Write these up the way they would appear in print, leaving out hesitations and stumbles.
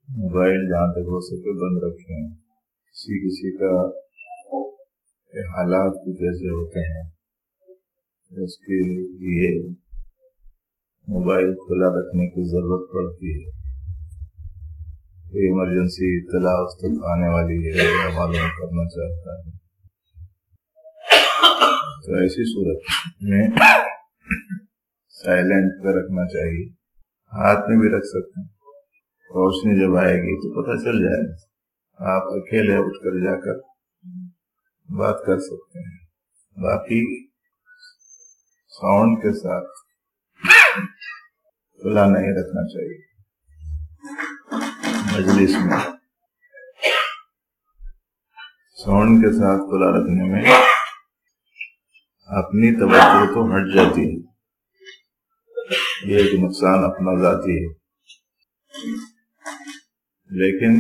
Mobile جہاں تک ہو سکے بند رکھیں. کسی کا حالات کچھ ایسے ہوتے ہیں اس کے لیے موبائل کھلا رکھنے کی ضرورت پڑتی ہے. کوئی ایمرجنسی اطلاع اس تک آنے والی ہے یا معلوم کرنا چاہتا ہے تو ایسی صورت میں سائلنٹ پہ رکھنا چاہیے. ہاتھ میں بھی رکھ سکتے ہیں. روشنی جب آئے گی تو پتہ چل جائے گا. آپ اکیلے اٹھ کر جا کر بات کر سکتے ہیں. باقی ساؤنڈ کے ساتھ کھلا نہیں رکھنا چاہیے. مجلس میں ساؤنڈ کے ساتھ کھلا رکھنے میں اپنی توجہ تو ہٹ جاتی ہے. یہ ایک نقصان اپنا ذاتی ہے. لیکن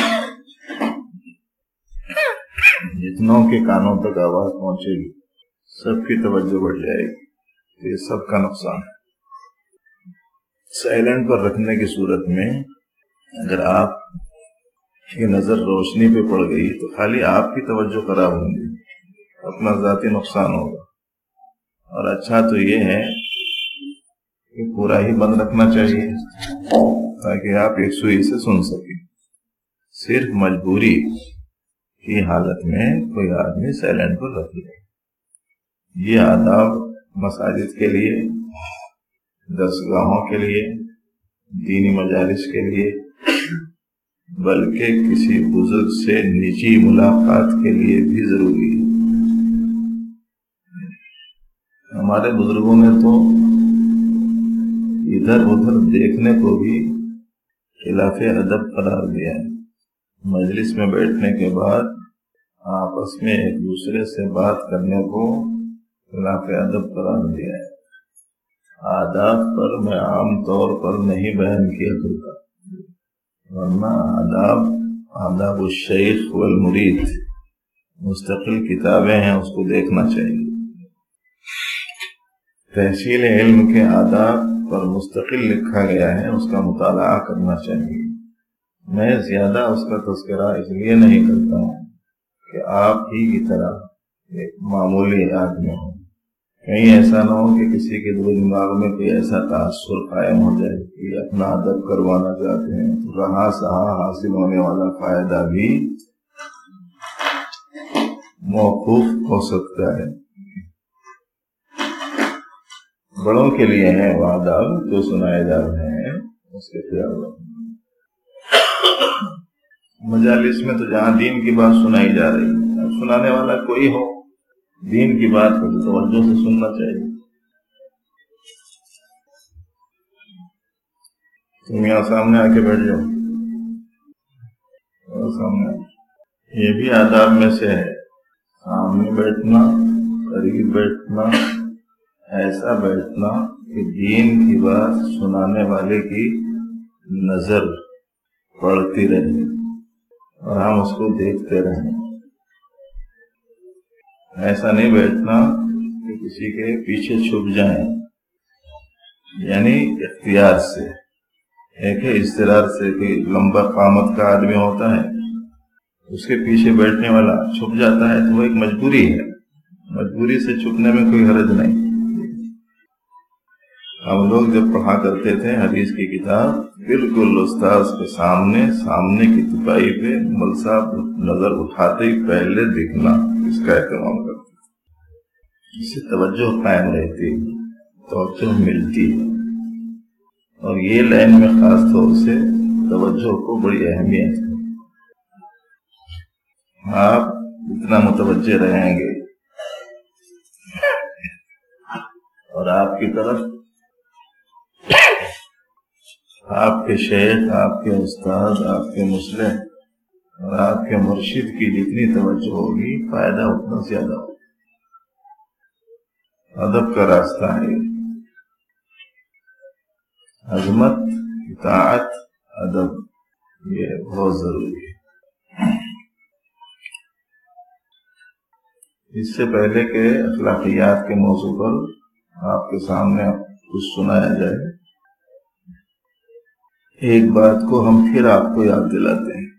جتنوں کے کانوں تک آواز پہنچے گی سب کی توجہ بڑھ جائے گی. یہ سب کا نقصان ہے. سائلنٹ پر رکھنے کی صورت میں اگر آپ کی نظر روشنی پہ پڑ گئی تو خالی آپ کی توجہ خراب ہوگی, اپنا ذاتی نقصان ہوگا. اور اچھا تو یہ ہے کہ پورا ہی بند رکھنا چاہیے تاکہ آپ ایک سوئی سے سن سکیں. صرف مجبوری کی حالت میں کوئی آدمی سائلنٹ پر رکھ لے. یہ آداب مساجد کے لیے, درسگاہوں کے لیے, دینی مجالس کے لیے, بلکہ کسی بزرگ سے نجی ملاقات کے لیے بھی ضروری ہے. ہمارے بزرگوں نے تو ادھر ادھر دیکھنے کو بھی خلاف ادب قرار دیا ہے. مجلس میں بیٹھنے کے بعد آپس میں ایک دوسرے سے بات کرنے کو خلاف ادب قرار دیا ہے. آداب پر میں عام طور پر نہیں بیان کیا کرتا, ورنہ آداب الشیخ والمرید مستقل کتابیں ہیں, اس کو دیکھنا چاہیے. تحصیل علم کے آداب پر مستقل لکھا گیا ہے, اس کا مطالعہ کرنا چاہیے. میں زیادہ اس کا تذکرہ اس لیے نہیں کرتا ہوں کہ آپ ہی کی طرح ایک معمولی آدمی ہوں. کہیں ایسا نہ ہو کہ کسی کے دل دماغ میں کوئی ایسا تاثر قائم ہو جائے کہ اپنا ادب کروانا چاہتے ہیں تو رہا سہا حاصل ہونے والا فائدہ بھی موقوف ہو سکتا ہے. بڑوں کے لیے ہیں وہ آداب جو سنائے جا رہے ہیں, اس کے خیال رکھنا. مجالس میں تو جہاں دین کی بات سنائی جا رہی ہے, اب سنانے والا کوئی ہو دین کی بات کو تو توجہ سے سننا چاہیے. تم یہاں سامنے آ کے بیٹھ جاؤ, سامنے. یہ بھی آداب میں سے ہے. سامنے بیٹھنا, قریب بیٹھنا, ایسا بیٹھنا کہ دین کی بات سنانے والے کی نظر پڑتی رہے اور ہم اس کو دیکھتے رہیں. ایسا نہیں بیٹھنا کہ کسی کے پیچھے چھپ جائیں, یعنی اختیار سے. ایک ہے اضطرار سے کہ لمبا قامت کا آدمی ہوتا ہے, اس کے پیچھے بیٹھنے والا چھپ جاتا ہے تو وہ ایک مجبوری ہے. مجبوری سے چھپنے میں کوئی حرج نہیں. ہم لوگ جب پڑھا کرتے تھے حدیث کی کتاب, بالکل استاذ کے سامنے کی تپائی پہ مل صاحب نظر اٹھاتے ہی پہلے دیکھنا, اس کا اہتمام کرتے. اس سے توجہ قائم رہتی, توجہ ملتی ہے. اور یہ لائن میں خاص طور سے توجہ کو بڑی اہمیت ہے. آپ اتنا متوجہ رہیں گے اور آپ کی طرف آپ کے شیخ, آپ کے استاد, آپ کے مصلح اور آپ کے مرشد کی جتنی توجہ ہوگی فائدہ اتنا زیادہ ہوگا. ادب کا راستہ ہے. عظمت, اطاعت, ادب, یہ بہت ضروری ہے. اس سے پہلے کہ اخلاقیات کے موضوع پر آپ کے سامنے کچھ سنایا جائے, ایک بات کو ہم پھر آپ کو یاد دلاتے ہیں،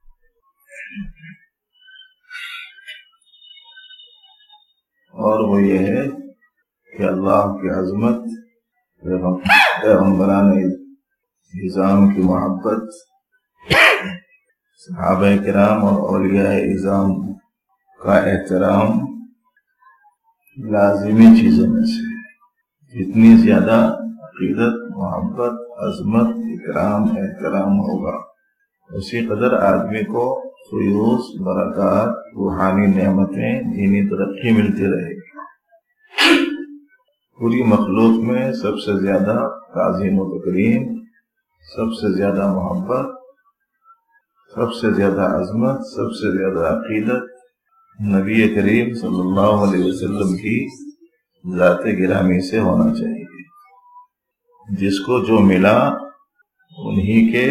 اور وہ یہ ہے کہ اللہ کی عظمت، پیغمبران نظام کی محبت، صحابہ کرام اور اولیاء اعظام کا احترام لازمی چیزوں میں سے۔ جتنی زیادہ عقیدت، محبت، عظمت، اکرام، احترام ہوگا، اسی قدر آدمی کو فیوز، برکات، روحانی نعمتیں، دینی ترقی ملتی رہے گی۔ پوری مخلوق میں سب سے زیادہ تعظیم و تکریم، سب سے زیادہ محبت، سب سے زیادہ عظمت، سب سے زیادہ عقیدت نبی کریم صلی اللہ علیہ وسلم کی ذات گرامی سے ہونا چاہیے۔ جس کو جو ملا انہی کے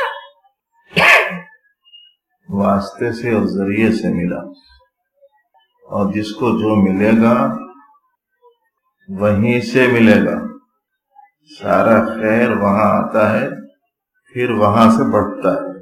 واسطے سے اور ذریعے سے ملا، اور جس کو جو ملے گا وہیں سے ملے گا۔ سارا خیر وہاں آتا ہے، پھر وہاں سے بڑھتا ہے۔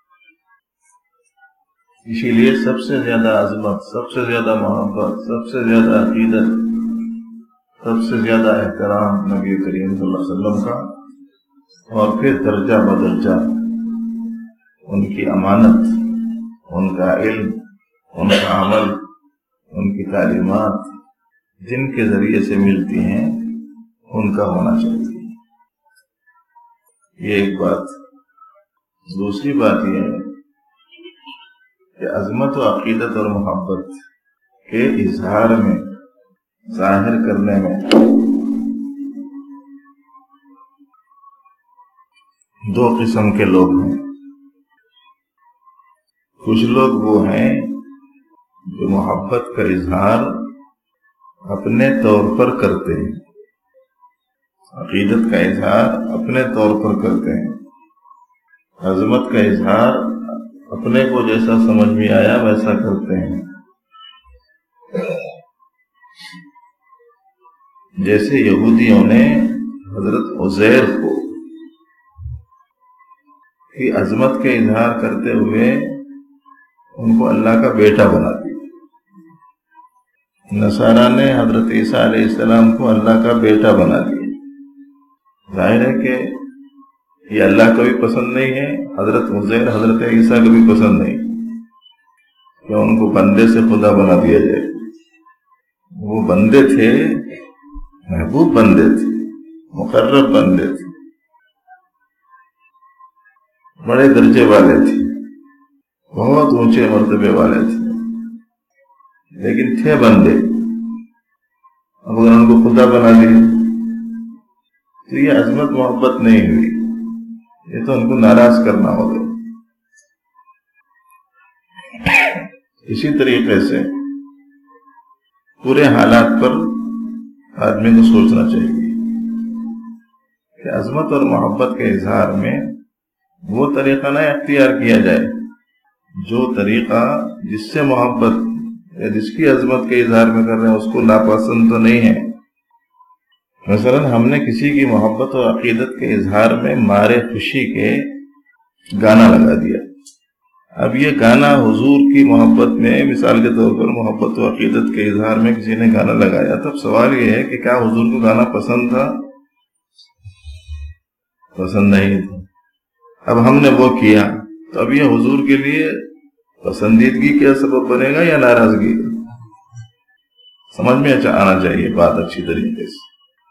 اسی لیے سب سے زیادہ عظمت، سب سے زیادہ محبت، سب سے زیادہ عقیدت، سب سے زیادہ احترام نبی کریم صلی اللہ علیہ وسلم کا، اور پھر درجہ بدرجہ ان کی امانت، ان کا علم، ان کا عمل، ان کی تعلیمات جن کے ذریعے سے ملتی ہیں ان کا ہونا چاہیے۔ یہ ایک بات۔ دوسری بات یہ ہے کہ عظمت و عقیدت اور محبت کے اظہار میں، ظاہر کرنے میں دو قسم کے لوگ ہیں۔ کچھ لوگ وہ ہیں جو محبت کا اظہار اپنے طور پر کرتے ہیں، عقیدت کا اظہار اپنے طور پر کرتے ہیں، عظمت کا اظہار اپنے کو جیسا سمجھ میں آیا ویسا کرتے ہیں۔ جیسے یہودیوں نے حضرت عزیر کو کی عظمت کا اظہار کرتے ہوئے ان کو اللہ کا بیٹا بنا دیا۔ نصارہ نے حضرت عیسیٰ علیہ السلام کو اللہ کا بیٹا بنا دیا۔ ظاہر ہے کہ یہ اللہ کو بھی پسند نہیں ہے، حضرت عزیر حضرت عیسیٰ کو بھی پسند نہیں کہ ان کو بندے سے خدا بنا دیا جائے۔ وہ بندے تھے، محبوب بندے تھے، مقرب بندے تھے، بڑے درجے والے تھے، بہت اونچے مرتبے والے تھے، لیکن تھے بندے۔ اب اگر ان کو خدا بنا دیا تو یہ عظمت محبت نہیں ہوئی، یہ تو ان کو ناراض کرنا ہوگا۔ اسی طریقے سے پورے حالات پر آدمی کو سوچنا چاہیے کہ عظمت اور محبت کے اظہار میں وہ طریقہ نہ اختیار کیا جائے جو طریقہ جس سے محبت یا جس کی عظمت کے اظہار میں کر رہے ہیں اس کو ناپسند تو نہیں ہے۔ مثلا ہم نے کسی کی محبت اور عقیدت کے اظہار میں مارے خوشی کے گانا لگا دیا۔ اب یہ گانا حضور کی محبت میں، مثال کے طور پر محبت و عقیدت کے اظہار میں کسی نے گانا لگایا، تب سوال یہ ہے کہ کیا حضور کو گانا پسند تھا؟ پسند نہیں تھا۔ اب ہم نے وہ کیا تو اب یہ حضور کے لیے پسندیدگی کا سبب بنے گا یا ناراضگی کا؟ سمجھ میں آنا چاہیے بات اچھی طریقے سے۔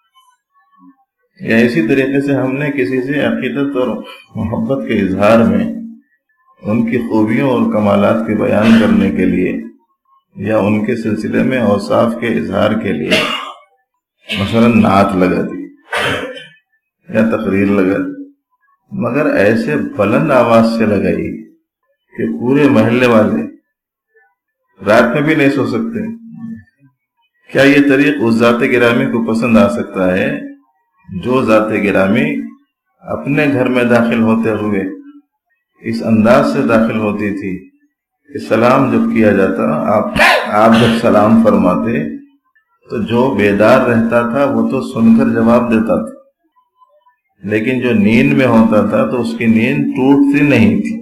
یا اسی طریقے سے ہم نے کسی سے عقیدت اور محبت کے اظہار میں ان کی خوبیوں اور کمالات کے بیان کرنے کے لیے یا ان کے سلسلے میں اوصاف کے اظہار کے لیے مثلا نعت لگا دی یا تقریر لگا دی، مگر ایسے بلند آواز سے لگائی کہ پورے محلے والے رات میں بھی نہیں سو سکتے۔ کیا یہ طریق اس ذات گرامی کو پسند آ سکتا ہے جو ذات گرامی اپنے گھر میں داخل ہوتے ہوئے اس انداز سے داخل ہوتی تھی کہ سلام جب کیا جاتا، آپ جب سلام فرماتے تو جو بیدار رہتا تھا وہ تو سن کر جواب دیتا تھا، لیکن جو نیند میں ہوتا تھا تو اس کی نیند ٹوٹتی نہیں تھی.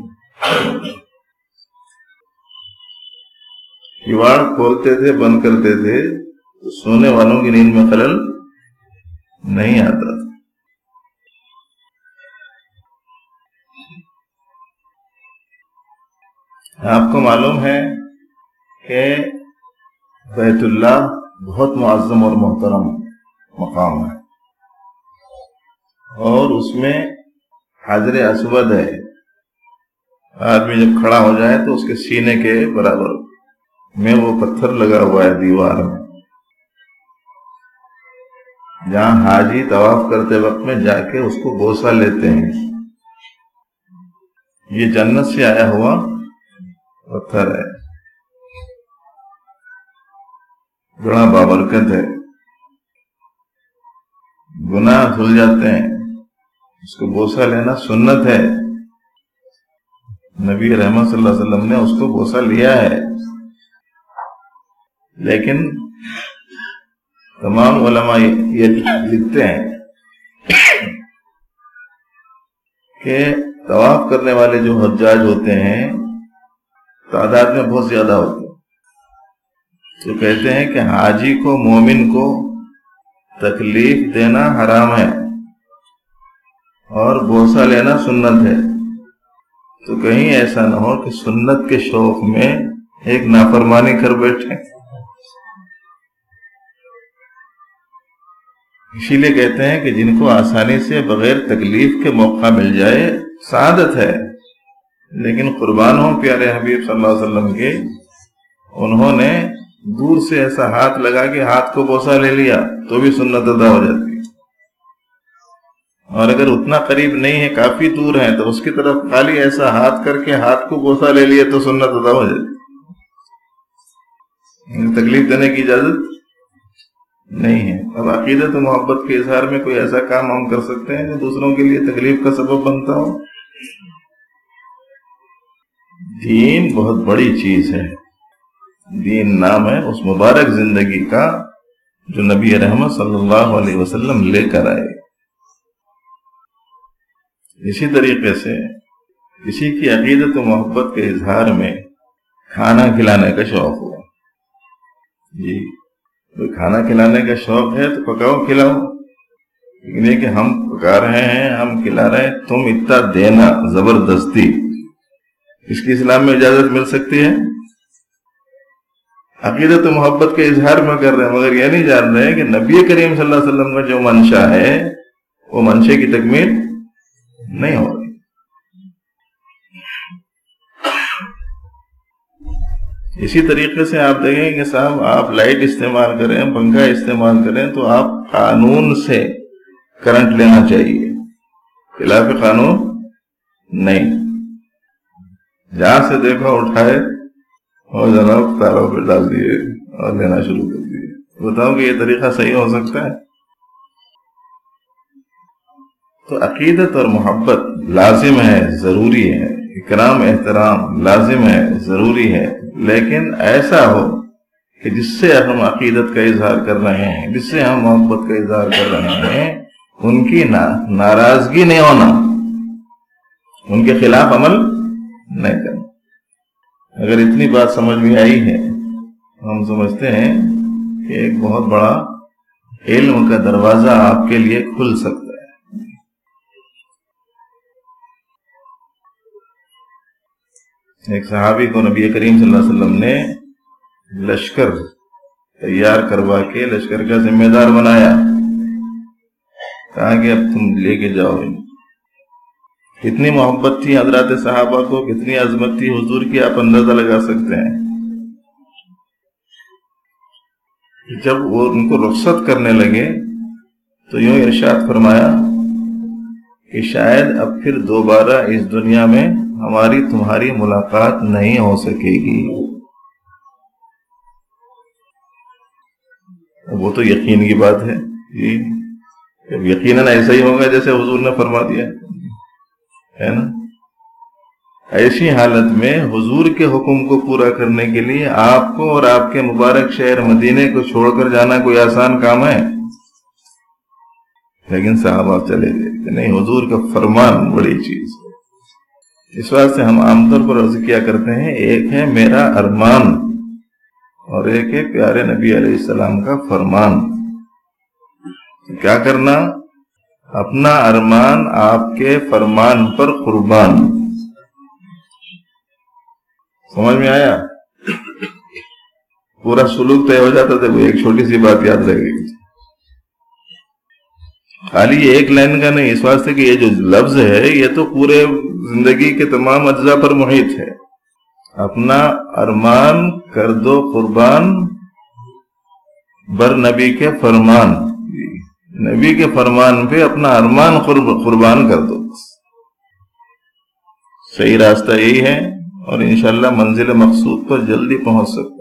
کیواڑ کھولتے تھے بند کرتے تھے تو سونے والوں کی نیند میں خلل نہیں آتا تھا. آپ کو معلوم ہے کہ بیت اللہ بہت معظم اور محترم مقام ہے اور اس میں حجر اسود ہے. آدمی جب کھڑا ہو جائے تو اس کے سینے کے برابر میں وہ پتھر لگا ہوا ہے دیوار میں، جہاں حاجی طواف کرتے وقت میں جا کے اس کو بوسہ لیتے ہیں. یہ جنت سے آیا ہوا پتھر ہے، بڑا بابرکت ہے. گناہ دھل جاتے ہیں، اس کو بوسہ لینا سنت ہے. نبی رحمت صلی اللہ علیہ وسلم نے اس کو بوسہ لیا ہے. لیکن تمام علماء یہ لکھتے ہیں کہ طواف کرنے والے جو حجاج ہوتے ہیں تعداد میں بہت زیادہ ہوتے ہیں، تو کہتے ہیں کہ حاجی کو مومن کو تکلیف دینا حرام ہے اور بوسہ لینا سنت ہے. تو کہیں ایسا نہ ہو کہ سنت کے شوق میں ایک نافرمانی کر بیٹھے. اسی لیے کہتے ہیں کہ جن کو آسانی سے بغیر تکلیف کے موقع مل جائے سعادت ہے. لیکن قربان ہوں پیارے حبیب صلی اللہ علیہ وسلم کے، انہوں نے دور سے ایسا ہاتھ لگا کے ہاتھ کو بوسہ لے لیا تو بھی سنت ادا ہو جاتی ہے، اور اگر اتنا قریب نہیں ہے کافی دور ہے تو اس کی طرف خالی ایسا ہاتھ کر کے ہاتھ کو بوسہ لے لیا تو سنت ادا ہو جاتی ہے. تکلیف دینے کی اجازت نہیں ہے. اب عقیدت و محبت کے اظہار میں کوئی ایسا کام ہم کر سکتے ہیں جو دوسروں کے لیے تکلیف کا سبب بنتا ہو؟ دین بہت بڑی چیز ہے. دین نام ہے اس مبارک زندگی کا جو نبی رحمت صلی اللہ علیہ وسلم لے کر آئے. اسی طریقے سے کسی کی عقیدت و محبت کے اظہار میں کھانا کھلانے کا شوق ہو، جی کوئی کھانا کھلانے کا شوق ہے تو پکاؤ کھلاؤ، لیکن یہ کہ ہم پکا رہے ہیں ہم کھلا رہے ہیں تم اتنا دینا زبردستی، اس کی اسلام میں اجازت مل سکتی ہے؟ عقیدت و محبت کے اظہار میں کر رہے ہیں مگر یہ نہیں جان رہے کہ نبی کریم صلی اللہ علیہ وسلم کا جو منشا ہے وہ منشے کی تکمیل نہیں ہو رہی. اسی طریقے سے آپ دیکھیں کہ صاحب آپ لائٹ استعمال کریں پنکھا استعمال کریں تو آپ قانون سے کرنٹ لینا چاہیے، خلاف قانون نہیں. جہاں سے دیکھا اٹھائے اور جناب تاروں پہ ڈال دیے اور لینا شروع کر دیے. بتاؤ کہ یہ طریقہ صحیح ہو سکتا ہے؟ تو عقیدت اور محبت لازم ہے، ضروری ہے، اکرام احترام لازم ہے، ضروری ہے، لیکن ایسا ہو کہ جس سے ہم عقیدت کا اظہار کر رہے ہیں، جس سے ہم محبت کا اظہار کر رہے ہیں، ان کی ناراضگی نہیں ہونا، ان کے خلاف عمل نہیں کرنا. اگر اتنی بات سمجھ میں آئی ہے ہم سمجھتے ہیں کہ ایک بہت بڑا علم کا دروازہ آپ کے لیے کھل سکتا ہے. ایک صحابی کو نبی کریم صلی اللہ علیہ وسلم نے لشکر تیار کروا کے لشکر کا ذمہ دار بنایا، کہا کہ اب تم لے کے جاؤ. کتنی محبت تھی حضرات صحابہ کو، کتنی عظمت تھی حضور کی، آپ اندازہ لگا سکتے ہیں. جب وہ ان کو رخصت کرنے لگے تو یوں ارشاد فرمایا کہ شاید اب پھر دوبارہ اس دنیا میں ہماری تمہاری ملاقات نہیں ہو سکے گی. وہ تو یقین کی بات ہے جی، یقیناً ایسا ہی ہوگا جیسے حضور نے فرما دیا ہے نا. ایسی حالت میں حضور کے حکم کو پورا کرنے کے لیے آپ کو اور آپ کے مبارک شہر مدینے کو چھوڑ کر جانا کوئی آسان کام ہے؟ لیکن صحابہ چلے گئے کہ نہیں، حضور کا فرمان بڑی چیز ہے۔ اس واسطے ہم عام طور پر عرض کیا کرتے ہیں، ایک ہے میرا ارمان اور ایک ہے پیارے نبی علیہ السلام کا فرمان۔ کیا کرنا؟ اپنا ارمان آپ کے فرمان پر قربان۔ سمجھ میں آیا؟ پورا سلوک طے ہو جاتا تھا، کوئی ایک چھوٹی سی بات یاد رہ گئی۔ خالی یہ ایک لائن کا نہیں، اس واسطے کہ یہ جو لفظ ہے یہ تو پورے زندگی کے تمام اجزاء پر محیط ہے۔ اپنا ارمان کر دو قربان بر نبی کے فرمان، نبی کے فرمان پہ اپنا ارمان قربان کر دو۔ صحیح راستہ یہی ہے، اور انشاءاللہ منزل مقصود پر جلدی پہنچ سکتے۔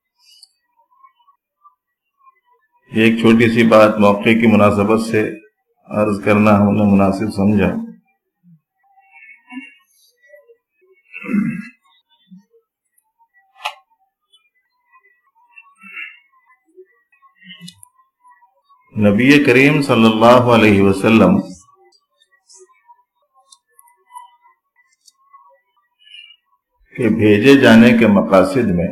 ایک چھوٹی سی بات موقع کی مناسبت سے عرض کرنا ہم نے مناسب سمجھا۔ نبی کریم صلی اللہ علیہ وسلم کے بھیجے جانے کے مقاصد میں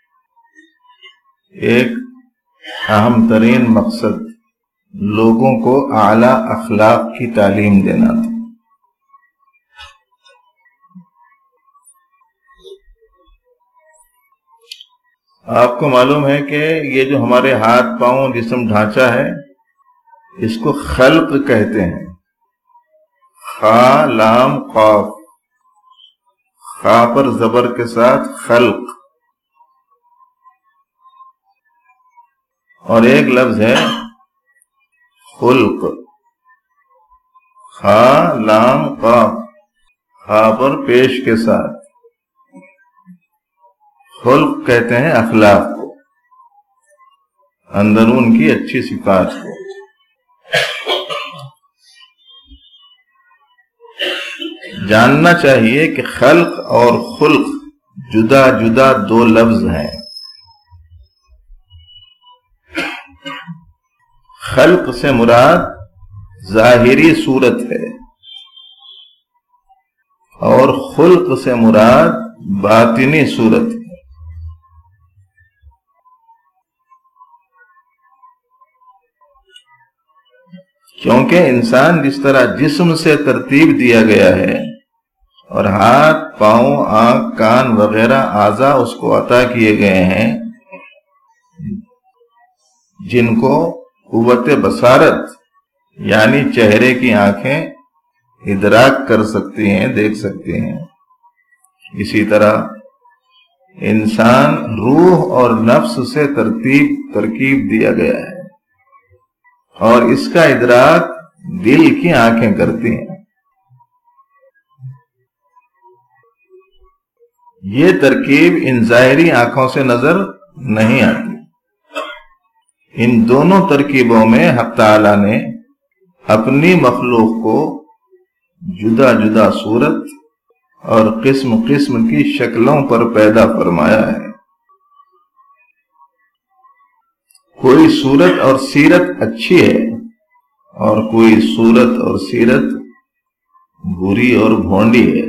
ایک اہم ترین مقصد لوگوں کو اعلی اخلاق کی تعلیم دینا تھا۔ آپ کو معلوم ہے کہ یہ جو ہمارے ہاتھ پاؤں جسم ڈھانچہ ہے، اس کو خلق کہتے ہیں۔ خا لام قاف، خا پر زبر کے ساتھ خلق، اور ایک لفظ ہے خلق، خا لام قاف، خا پر پیش کے ساتھ۔ خلق کہتے ہیں اخلاق کو، اندرون کی اچھی صفات کو۔ جاننا چاہیے کہ خلق اور خلق جدا جدا دو لفظ ہیں۔ خلق سے مراد ظاہری صورت ہے، اور خلق سے مراد باطنی صورت ہے۔ کیونکہ انسان جس طرح جسم سے ترتیب دیا گیا ہے اور ہاتھ پاؤں آنکھ کان وغیرہ اعضاء اس کو عطا کیے گئے ہیں، جن کو قوت بصارت یعنی چہرے کی آنکھیں ادراک کر سکتی ہیں، دیکھ سکتی ہیں، اسی طرح انسان روح اور نفس سے ترکیب دیا گیا ہے، اور اس کا ادراک دل کی آنکھیں کرتی ہیں۔ یہ ترکیب ان ظاہری آنکھوں سے نظر نہیں آتی۔ ان دونوں ترکیبوں میں حق تعالی نے اپنی مخلوق کو جدا جدا صورت اور قسم قسم کی شکلوں پر پیدا فرمایا ہے۔ کوئی صورت اور سیرت اچھی ہے اور کوئی صورت اور سیرت بری اور بھونڈی ہے۔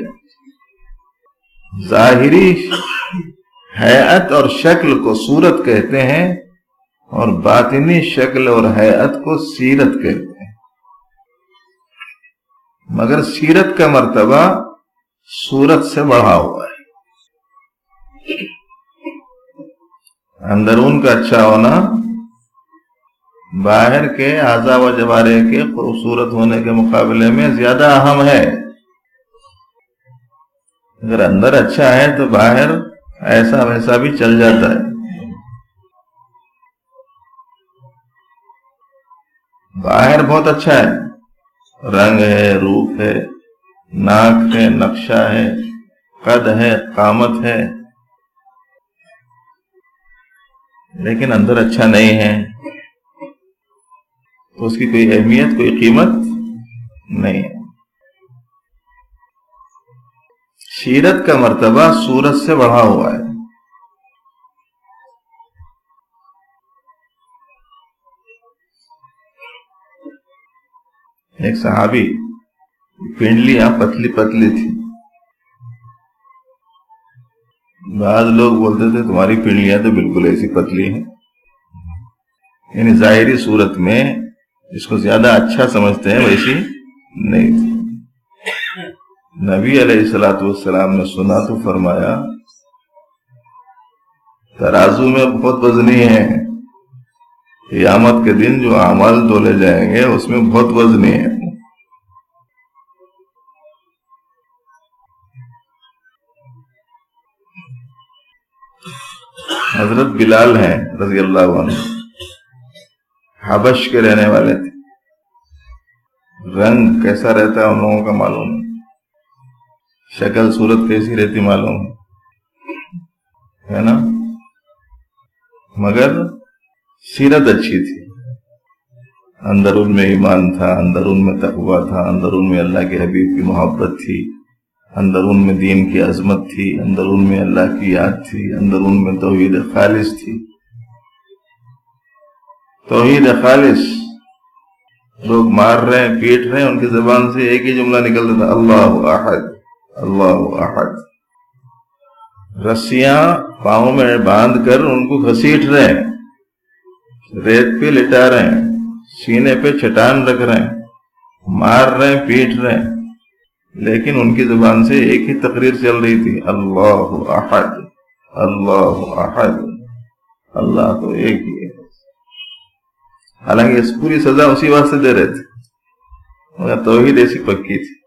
ظاہری حیات اور شکل کو صورت کہتے ہیں، اور باطنی شکل اور حیات کو سیرت کہتے ہیں۔ مگر سیرت کا مرتبہ صورت سے بڑھا ہوا ہے۔ اندرون کا اچھا ہونا باہر کے اعضاء و جوارح کے خوبصورت ہونے کے مقابلے میں زیادہ اہم ہے۔ اگر اندر اچھا ہے تو باہر ایسا ویسا بھی چل جاتا ہے۔ باہر بہت اچھا ہے، رنگ ہے، روپ ہے، ناک ہے، نقشہ ہے، قد ہے، قامت ہے، لیکن اندر اچھا نہیں ہے تو اس کی کوئی اہمیت، کوئی قیمت نہیں ہے۔ سیرت کا مرتبہ صورت سے بڑھا ہوا ہے۔ ایک صحابی پنڈلیاں پتلی پتلی تھی. بعض لوگ بولتے تھے تمہاری پنڈلیاں تو بالکل ایسی پتلی ہیں، یعنی ظاہری صورت میں اس کو زیادہ اچھا سمجھتے ہیں، ویسی نہیں تھی. نبی علیہ الصلوۃ والسلام نے سنا تو فرمایا ترازو میں بہت وزنی ہے، قیامت کے دن جو اعمال تولے جائیں گے اس میں بہت وزنی ہے. حضرت بلال ہیں رضی اللہ عنہ، حبش کے رہنے والے تھے. رنگ کیسا رہتا ہے ان لوگوں کا معلوم ہے، شکل صورت کیسی رہتی معلوم ہے نا، مگر سیرت اچھی تھی. اندر ان میں ایمان تھا، اندر ان میں تقویٰ تھا، اندر ان میں اللہ کے حبیب کی محبت تھی، اندر ان میں دین کی عظمت تھی، اندر ان میں اللہ کی یاد تھی، اندر ان میں توحید خالص تھی. توحید خالص. لوگ مار رہے ہیں، پیٹ رہے ہیں، ان کی زبان سے ایک ہی جملہ نکلتا تھا، اللہ احد، اللہ احد. رسیاں پاؤں میں باندھ کر ان کو گھسیٹ رہے ہیں، ریت پہ لٹا رہے ہیں، سینے پہ چٹان رکھ رہے ہیں، مار رہے ہیں، پیٹ رہے ہیں، لیکن ان کی زبان سے ایک ہی تقریر چل رہی تھی، اللہ احد، اللہ احد، اللہ تو ایک ہی ہے. حالانکہ اس پوری سزا اسی واسطے دے رہے تھے، مگر توحید ایسی پکی تھی.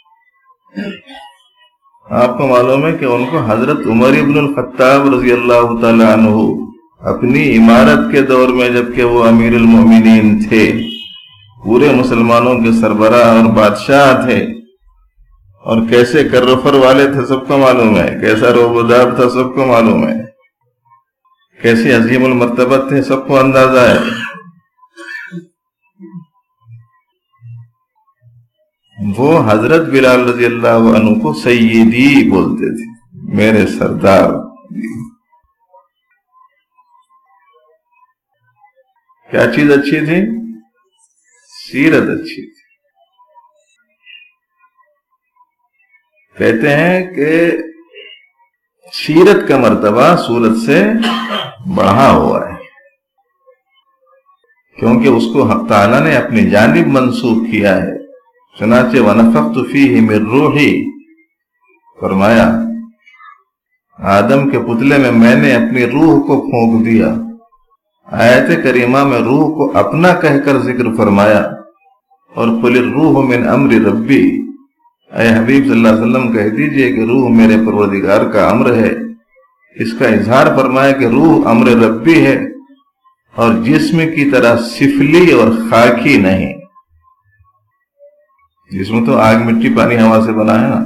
آپ کو معلوم ہے کہ ان کو حضرت عمر ابن الخطاب رضی اللہ تعالی عنہ اپنی عمارت کے دور میں، جبکہ وہ امیر المومنین تھے، پورے مسلمانوں کے سربراہ اور بادشاہ تھے، اور کیسے کرفر والے تھے سب کو معلوم ہے، کیسا روبدار تھا سب کو معلوم ہے، کیسے عظیم المرتبت تھے سب کو اندازہ ہے. وہ حضرت بلال رضی اللہ عنہ کو سیدی بولتے تھے، میرے سردار. کیا چیز اچھی تھی؟ سیرت اچھی تھی. کہتے ہیں کہ سیرت کا مرتبہ صورت سے بڑھا ہوا ہے، کیونکہ اس کو حق تعالیٰ نے اپنی جانب منسوخ کیا ہے. چنانچہ وَنَفَخْتُ فِيهِ مِن رُوحِي، فرمایا آدم کے پتلے میں نے اپنی روح کو پھونک دیا. آیت کریمہ میں روح کو اپنا کہہ کر ذکر فرمایا، اور قُلِ الرُّوحُ مِنْ أَمْرِ رَبِّي، اے حبیب صلی اللہ علیہ وسلم کہہ دیجئے کہ روح میرے پروردگار کا امر ہے. اس کا اظہار فرمایا کہ روح امر ربی ہے، اور جسم کی طرح سفلی اور خاکی نہیں. جسم تو آگ مٹی پانی ہوا سے بنا ہے نا،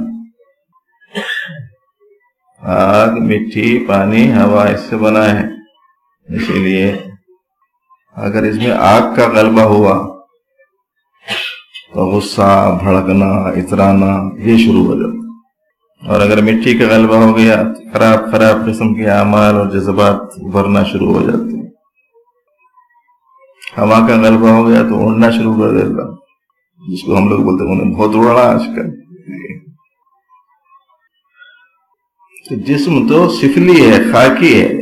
آگ مٹی پانی ہوا اس سے بنا ہے. اسی لیے اگر اس میں آگ کا غلبہ ہوا تو غصہ، بھڑکنا، اترانا یہ شروع ہو جاتا، اور اگر مٹی کا غلبہ ہو گیا تو خراب خراب قسم کے اعمال اور جذبات ابھرنا شروع ہو جاتے ہیں. ہوا کا غلبہ ہو گیا تو اڑنا شروع کر دیتا، جس کو ہم لوگ بولتے ہیں انہیں بہت اڑا آج کل. جسم تو سفلی ہے، خاکی ہے.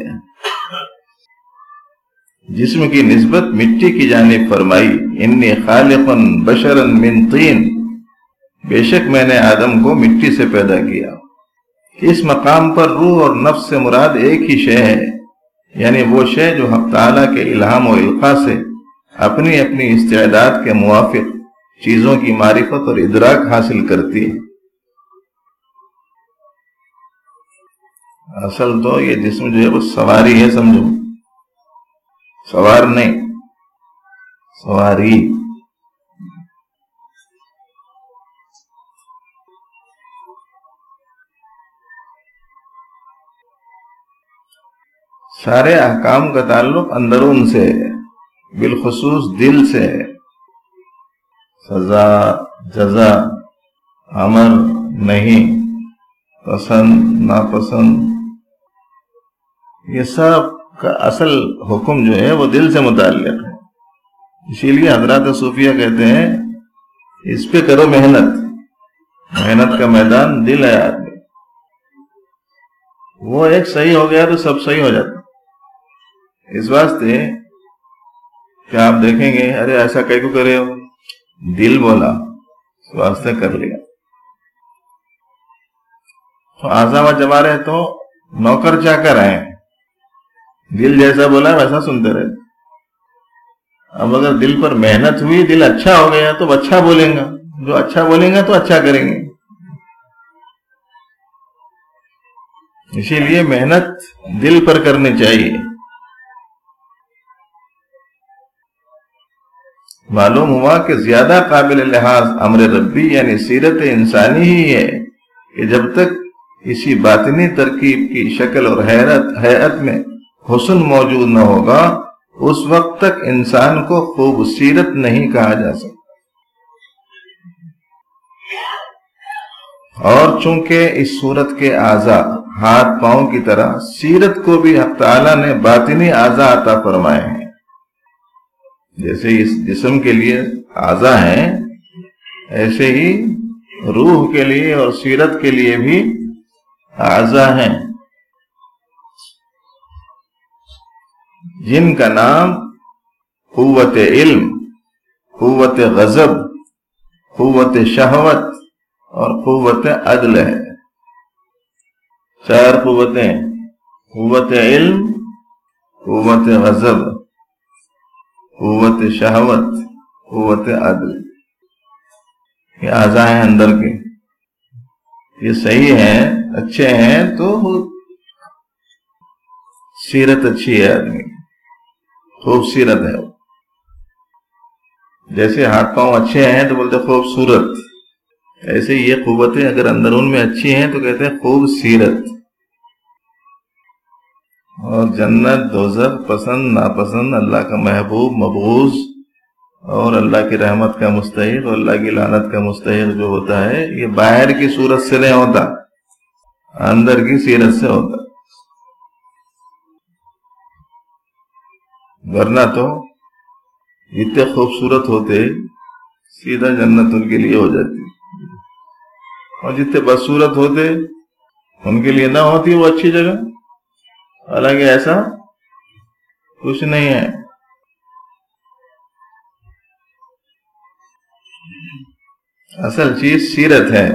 جسم کی نسبت مٹی کی جانب فرمائی، انی خالق بشرا من طین، بے شک میں نے آدم کو مٹی سے پیدا کیا. اس مقام پر روح اور نفس سے مراد ایک ہی شے ہے، یعنی وہ شے جو حق تعالیٰ کے الہام و القاء سے اپنی اپنی استعداد کے موافق چیزوں کی معرفت اور ادراک حاصل کرتی ہے. اصل تو یہ جسم جو ہے وہ سواری ہے، سمجھو، سوار نہیں، سواری. سارے احکام کا تعلق اندرون سے ہے، بالخصوص دل سے ہے. سزا، جزا، امر، نہیں، پسند، ناپسند، یہ سب کا اصل حکم جو ہے وہ دل سے متعلق ہے. اسی لیے حضرات صوفیہ کہتے ہیں اس پہ کرو محنت. محنت کا میدان دل ہے آدمی. وہ ایک صحیح ہو گیا تو سب صحیح ہو جاتا. اس واسطے کہ آپ دیکھیں گے ارے ایسا کئی کو کرے ہو, دل بولا اس واسطے کر لیا. تو آزاد جما رہے تو نوکر چاہ کر آئے, دل جیسا بولا ویسا سنتے رہے. اب اگر دل پر محنت ہوئی, دل اچھا ہو گیا تو اچھا بولیں گا, جو اچھا بولیں گا تو اچھا کریں گے. اسی لیے محنت دل پر کرنی چاہیے. معلوم ہوا کہ زیادہ قابل لحاظ امر ربی یعنی سیرت انسانی ہی ہے کہ جب تک اسی باطنی ترکیب کی شکل اور حیرت میں حسن موجود نہ ہوگا اس وقت تک انسان کو خوبصورت نہیں کہا جا سکتا. اور چونکہ اس صورت کے اعضاء ہاتھ پاؤں کی طرح سیرت کو بھی حق تعالیٰ نے باطنی اعضاء عطا فرمائے ہیں. جیسے اس جسم کے لیے اعضاء ہیں ایسے ہی روح کے لیے اور سیرت کے لیے بھی اعضاء ہیں, جن کا نام قوت علم, قوت غضب, قوت شہوت اور قوت عدل ہے. 4 قوتیں, قوت علم, قوت غضب, قوت شہوت, قوت عدل. یہ اعضاء ہیں اندر کے, یہ صحیح ہیں, اچھے ہیں تو سیرت اچھی ہے آدمی, خوبصورت ہے. جیسے ہاتھ پاؤں اچھے ہیں تو بولتے خوبصورت, ایسے یہ قوتیں اگر اندرون میں اچھی ہیں تو کہتے ہیں خوبصورت. اور جنت, دوزخ, پسند ناپسند, اللہ کا محبوب مبغوض اور اللہ کی رحمت کا مستحق اور اللہ کی لعنت کا مستحق جو ہوتا ہے یہ باہر کی صورت سے نہیں ہوتا, اندر کی سیرت سے ہوتا. ورنہ تو جتنے خوبصورت ہوتے سیدھا جنت ان کے لیے ہو جاتی, اور جتنے بدصورت ہوتے ان کے لیے نہ ہوتی وہ اچھی جگہ. حالانکہ ایسا کچھ نہیں ہے. اصل چیز سیرت ہے,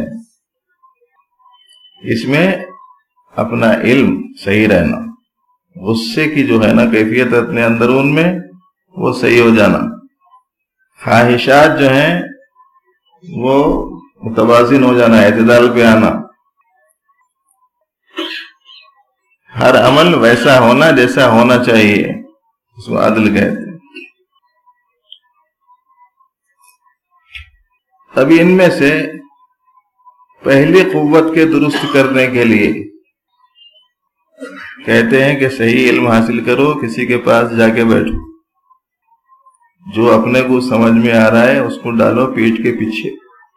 اس میں اپنا علم صحیح رہنا, غصے کی جو ہے نا کیفیت اپنے اندرون میں وہ صحیح ہو جانا, خواہشات جو ہیں وہ متوازن ہو جانا, اعتدال پہ آنا, ہر عمل ویسا ہونا جیسا ہونا چاہیے, اس کو عدل کہتے ہیں. ابھی ان میں سے پہلی قوت کے درست کرنے کے لیے کہتے ہیں کہ صحیح علم حاصل کرو, کسی کے پاس جا کے بیٹھو, جو اپنے کو سمجھ میں آ رہا ہے اس کو ڈالو پیٹھ کے پیچھے.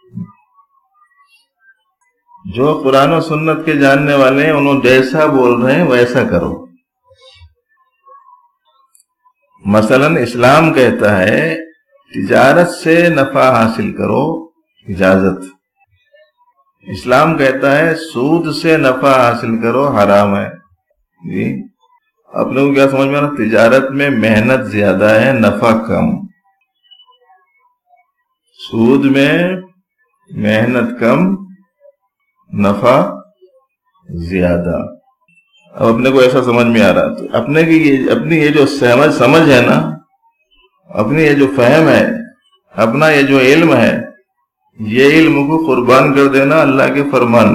جو قرآن و سنت کے جاننے والے ہیں انہوں جیسا بول رہے ہیں ویسا کرو. مثلا اسلام کہتا ہے تجارت سے نفع حاصل کرو, اجازت. اسلام کہتا ہے سود سے نفع حاصل کرو, حرام ہے. جی اپنے کو کیا سمجھ میں آنا, تجارت میں محنت زیادہ ہے نفع کم, سود میں محنت کم نفع زیادہ. اب اپنے کو ایسا سمجھ میں آ رہا تو اپنے کی اپنی یہ جو سمجھ ہے نا, اپنی یہ جو فہم ہے, اپنا یہ جو علم ہے, یہ علم کو قربان کر دینا اللہ کے فرمان.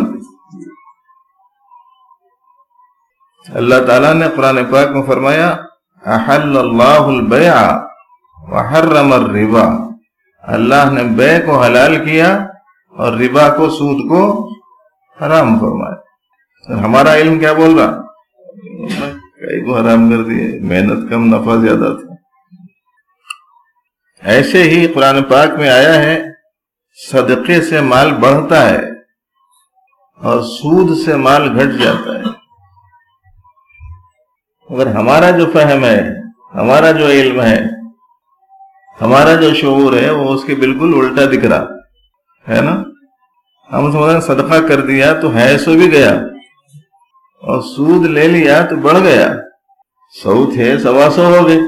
اللہ تعالیٰ نے قرآن پاک میں فرمایا احل اللہ البیع وحرم الربا, اللہ نے بیع کو حلال کیا اور ربا کو, سود کو حرام فرمایا. ہمارا علم کیا بول رہا, کئی کو حرام کر دیے, محنت کم نفع زیادہ تھا. ایسے ہی قرآن پاک میں آیا ہے صدقے سے مال بڑھتا ہے اور سود سے مال گھٹ جاتا ہے. مگر ہمارا جو فہم ہے, ہمارا جو علم ہے, ہمارا جو شعور ہے وہ اس کے بالکل الٹا دکھ رہا. ہے نا. ہم سمجھ رہے ہیں صدقہ کر دیا تو ہے سو بھی گیا، اور سود لے لیا تو بڑھ گیا، 100 تھے 125 ہو گئے.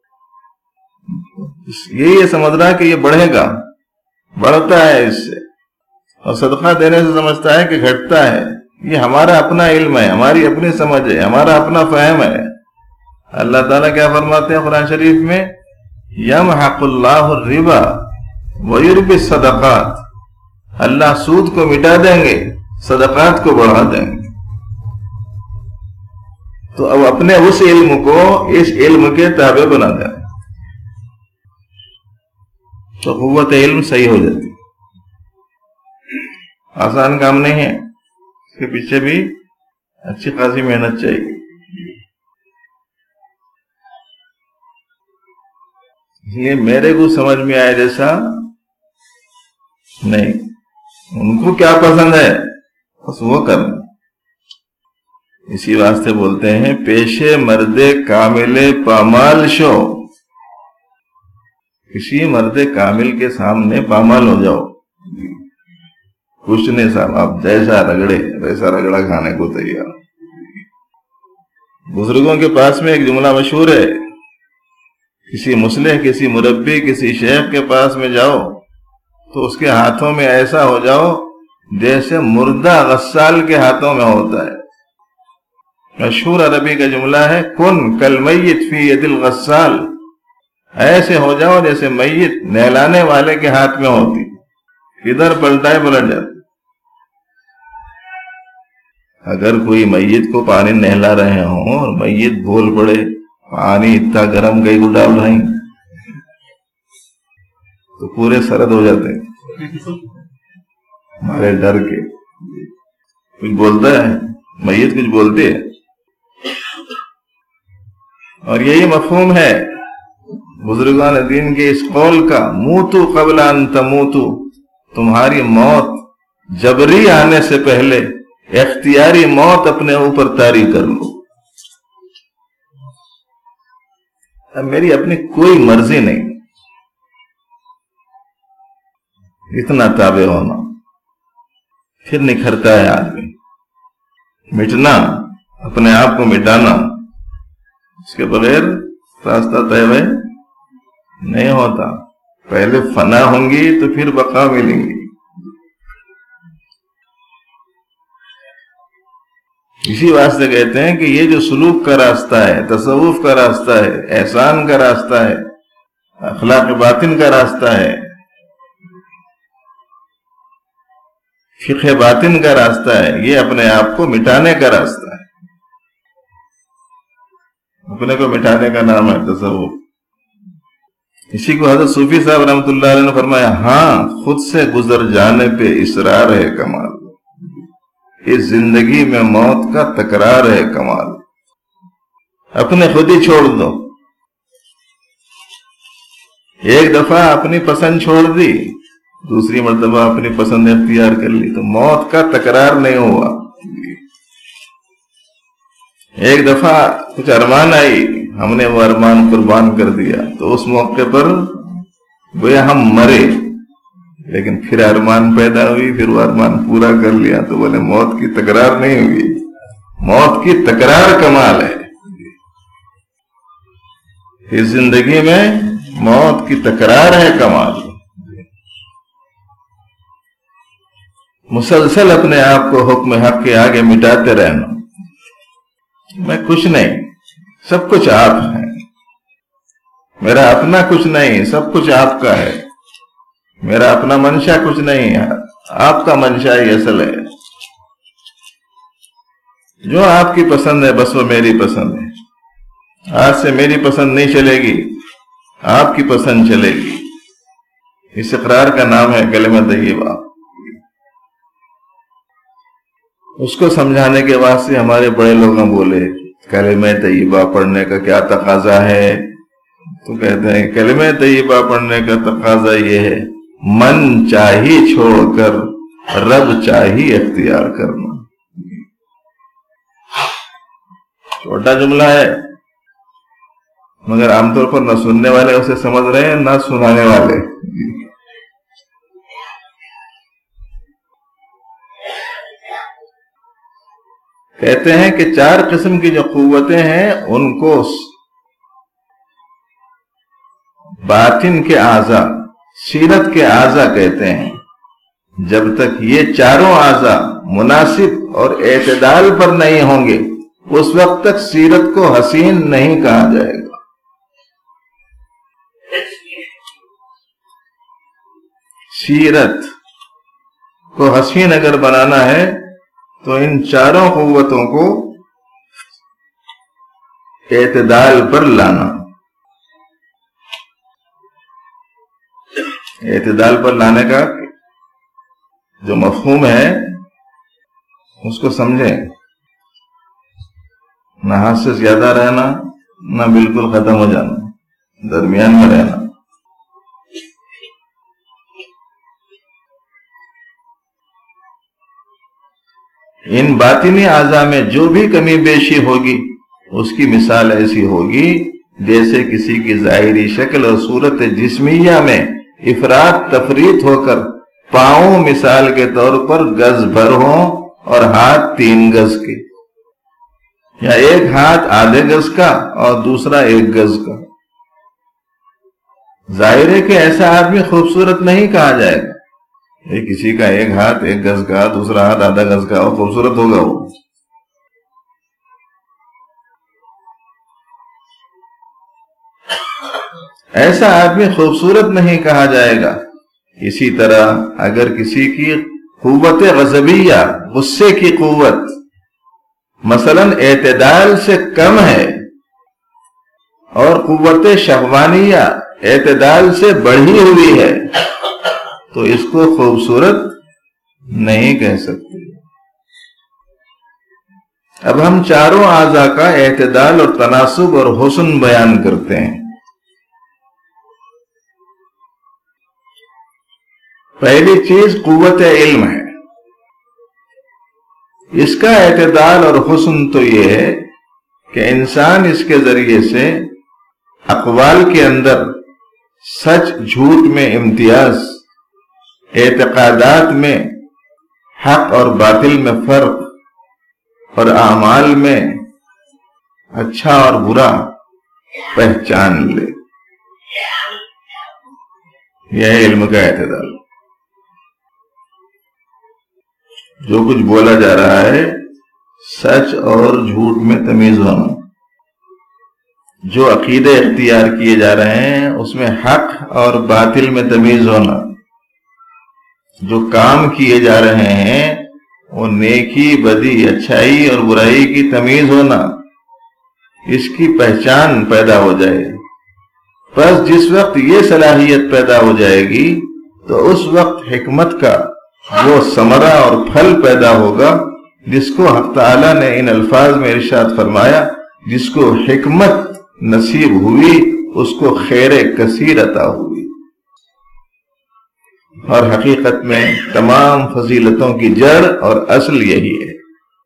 یہ سمجھ رہا کہ یہ بڑھے گا، بڑھتا ہے اس سے، اور صدقہ دینے سے سمجھتا ہے کہ گھٹتا ہے. یہ ہمارا اپنا علم ہے، ہماری اپنی سمجھ ہے، ہمارا اپنا فہم ہے. اللہ تعالیٰ کیا فرماتے ہیں قرآن شریف میں؟ یمحق اللہ الربا ویربی الصدقات. اللہ سود کو مٹا دیں گے، صدقات کو بڑھا دیں گے. تو اب اپنے اس علم کو اس علم کے تابع بنا دیں تو قوت علم صحیح ہو جاتی. آسان کام نہیں ہے، اس کے پیچھے بھی اچھی خاصی محنت چاہیے. یہ میرے کو سمجھ میں آئے جیسا نہیں، ان کو کیا پسند ہے بس وہ کرنا. اسی واسطے بولتے ہیں پیشے مرد کامل پامال شو. کسی مرد کامل کے سامنے پامال ہو جاؤ، کچھ نہیں صاحب، آپ جیسا رگڑے ویسا رگڑا کھانے کو تیار. بزرگوں کے پاس میں ایک جملہ مشہور ہے، کسی مصلح، کسی مربی، کسی شیخ کے پاس میں جاؤ تو اس کے ہاتھوں میں ایسا ہو جاؤ جیسے مردہ غسال کے ہاتھوں میں ہوتا ہے. مشہور عربی کا جملہ ہے کن کالمیت فی ید الغسال. ایسے ہو جاؤ جیسے میت نہلانے والے کے ہاتھ میں ہوتی، ادھر پلٹائے پلٹ جاتی. اگر کوئی میت کو پانی نہلا رہے ہوں اور میت بھول پڑے، پانی اتنا گرم کئی کو ڈال رہے ہیں تو پورے سرد ہو جاتے ہیں ہمارے ڈر کے. کچھ بولتا ہے میت، کچھ بولتے ہے. اور یہی مفہوم ہے بزرگان دین کے اس قول کا، موتو قبل ان تموتو. تمہاری موت جبری آنے سے پہلے اختیاری موت اپنے اوپر طاری کر لو. اب میری اپنی کوئی مرضی نہیں، اتنا تابع ہونا. پھر نکھرتا ہے آدمی. مٹنا، اپنے آپ کو مٹانا، اس کے بغیر راستہ طے نہیں ہوتا. پہلے فنا ہوں گی تو پھر بقا ملیں گی. اسی واسطے کہتے ہیں کہ یہ جو سلوک کا راستہ ہے، تصوف کا راستہ ہے، احسان کا راستہ ہے، اخلاق باطن کا راستہ ہے، فقہ باطن کا راستہ ہے، یہ اپنے آپ کو مٹانے کا راستہ ہے. اپنے کو مٹانے کا نام ہے تصوف. اسی کو حضرت صوفی صاحب رحمۃ اللہ علیہ نے فرمایا، ہاں خود سے گزر جانے پہ اصرار ہے کمال، اس زندگی میں موت کا تکرار ہے کمال. اپنے خود ہی چھوڑ دو. ایک دفعہ اپنی پسند چھوڑ دی، دوسری مرتبہ اپنی پسند اختیار کر لی تو موت کا تکرار نہیں ہوا. ایک دفعہ کچھ ارمان آئی، ہم نے وہ ارمان قربان کر دیا تو اس موقع پر گویا ہم مرے، لیکن پھر ارمان پیدا ہوئی، پھر وہ ارمان پورا کر لیا. تو بولے موت کی تکرار نہیں ہوئی. موت کی تکرار کمال ہے. اس زندگی میں موت کی تکرار ہے کمال. مسلسل اپنے آپ کو حکم حق کے آگے مٹاتے رہنا. میں کچھ نہیں، سب کچھ آپ ہیں. میرا اپنا کچھ نہیں، سب کچھ آپ کا ہے. میرا اپنا منشا کچھ نہیں ہے، آپ کا منشا ہی اصل ہے. جو آپ کی پسند ہے بس وہ میری پسند ہے. آج سے میری پسند نہیں چلے گی، آپ کی پسند چلے گی. اس اقرار کا نام ہے کلمہ طیبہ. اس کو سمجھانے کے واسطے ہمارے بڑے لوگوں بولے کلمہ طیبہ پڑھنے کا کیا تقاضا ہے؟ تو کہتے ہیں کلمہ طیبہ پڑھنے کا تقاضا یہ ہے من چاہی چھوڑ کر رب چاہی اختیار کرنا. چھوٹا جملہ ہے مگر عام طور پر نہ سننے والے اسے سمجھ رہے ہیں نہ سنانے والے. کہتے ہیں کہ 4 قسم کی جو قوتیں ہیں ان کو باطن کے اعضاء، سیرت کے اعضاء کہتے ہیں. جب تک یہ چاروں اعضاء مناسب اور اعتدال پر نہیں ہوں گے اس وقت تک سیرت کو حسین نہیں کہا جائے گا. سیرت کو حسین اگر بنانا ہے تو ان چاروں قوتوں کو اعتدال پر لانا. اعتدال پر لانے کا جو مفہوم ہے اس کو سمجھیں. نہ حد سے زیادہ رہنا، نہ بالکل ختم ہو جانا، درمیان میں رہنا. ان باطنی اعضاء میں جو بھی کمی بیشی ہوگی اس کی مثال ایسی ہوگی جیسے کسی کی ظاہری شکل اور صورت جسمیہ میں افراط تفریط ہو کر پاؤں مثال کے طور پر گز بھر ہوں اور ہاتھ 3 گز کے، یا ایک ہاتھ آدھے گز کا اور دوسرا 1 گز کا. ظاہر ہے کہ ایسا آدمی خوبصورت نہیں کہا جائے گا. کسی کا ایک ہاتھ 1 گز کا، دوسرا ہاتھ آدھا گز کا، اور خوبصورت ہوگا وہ. ایسا آدمی خوبصورت نہیں کہا جائے گا. اسی طرح اگر کسی کی قوت غضبیہ، غصے کی قوت مثلا اعتدال سے کم ہے اور قوت شہوانیہ اعتدال سے بڑھی ہوئی ہے تو اس کو خوبصورت نہیں کہہ سکتے. اب ہم چاروں اعضاء کا اعتدال اور تناسب اور حسن بیان کرتے ہیں. پہلی چیز قوت علم ہے. اس کا اعتدال اور حسن تو یہ ہے کہ انسان اس کے ذریعے سے اقوال کے اندر سچ جھوٹ میں امتیاز، اعتقادات میں حق اور باطل میں فرق، اور اعمال میں اچھا اور برا پہچان لے. یہ ہے علم کا اعتدال. جو کچھ بولا جا رہا ہے سچ اور جھوٹ میں تمیز ہونا، جو عقیدے اختیار کیے جا رہے ہیں اس میں حق اور باطل میں تمیز ہونا، جو کام کیے جا رہے ہیں وہ نیکی، بدی، اچھائی اور برائی کی تمیز ہونا، اس کی پہچان پیدا ہو جائے. بس جس وقت یہ صلاحیت پیدا ہو جائے گی تو اس وقت حکمت کا وہ ثمرہ اور پھل پیدا ہوگا جس کو حق تعالیٰ نے ان الفاظ میں ارشاد فرمایا، جس کو حکمت نصیب ہوئی اس کو خیر کثیر عطا ہوئی. اور حقیقت میں تمام فضیلتوں کی جڑ اور اصل یہی ہے.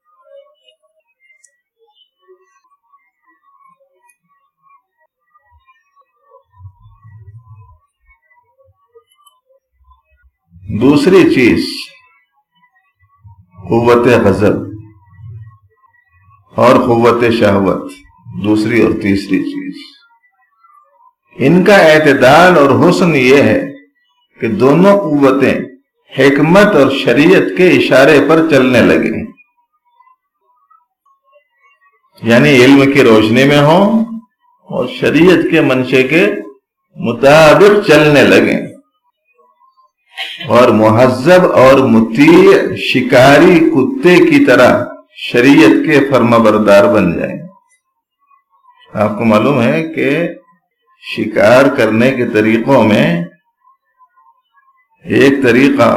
دوسری چیز قوت غضب اور قوت شہوت. دوسری اور تیسری چیز ان کا اعتدال اور حسن یہ ہے کہ دونوں قوتیں حکمت اور شریعت کے اشارے پر چلنے لگیں، یعنی علم کی روشنی میں ہوں اور شریعت کے منشے کے مطابق چلنے لگیں، اور مہذب اور مطیع شکاری کتے کی طرح شریعت کے فرما بردار بن جائیں. آپ کو معلوم ہے کہ شکار کرنے کے طریقوں میں ایک طریقہ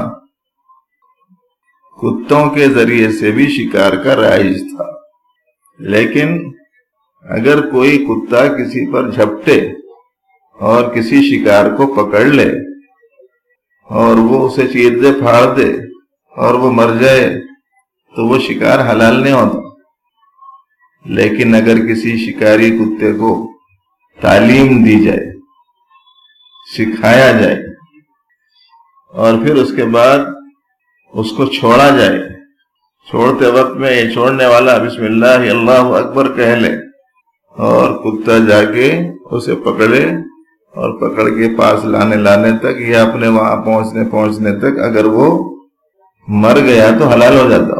کتوں کے ذریعے سے بھی شکار کا رائج تھا، لیکن اگر کوئی کتا کسی پر جھپٹے اور کسی شکار کو پکڑ لے اور وہ اسے چیر دے، پھاڑ دے اور وہ مر جائے تو وہ شکار حلال نہیں ہوتا. لیکن اگر کسی شکاری کتے کو تعلیم دی جائے، سکھایا جائے اور پھر اس کے بعد اس کو چھوڑا جائے چھوڑتے وقت میں یہ چھوڑنے والا بسم اللہ اللہ اکبر کہہ لے اور کتا جا کے اسے پکڑے اور پکڑ کے پاس لانے تک یا اپنے وہاں پہنچنے تک اگر وہ مر گیا تو حلال ہو جاتا،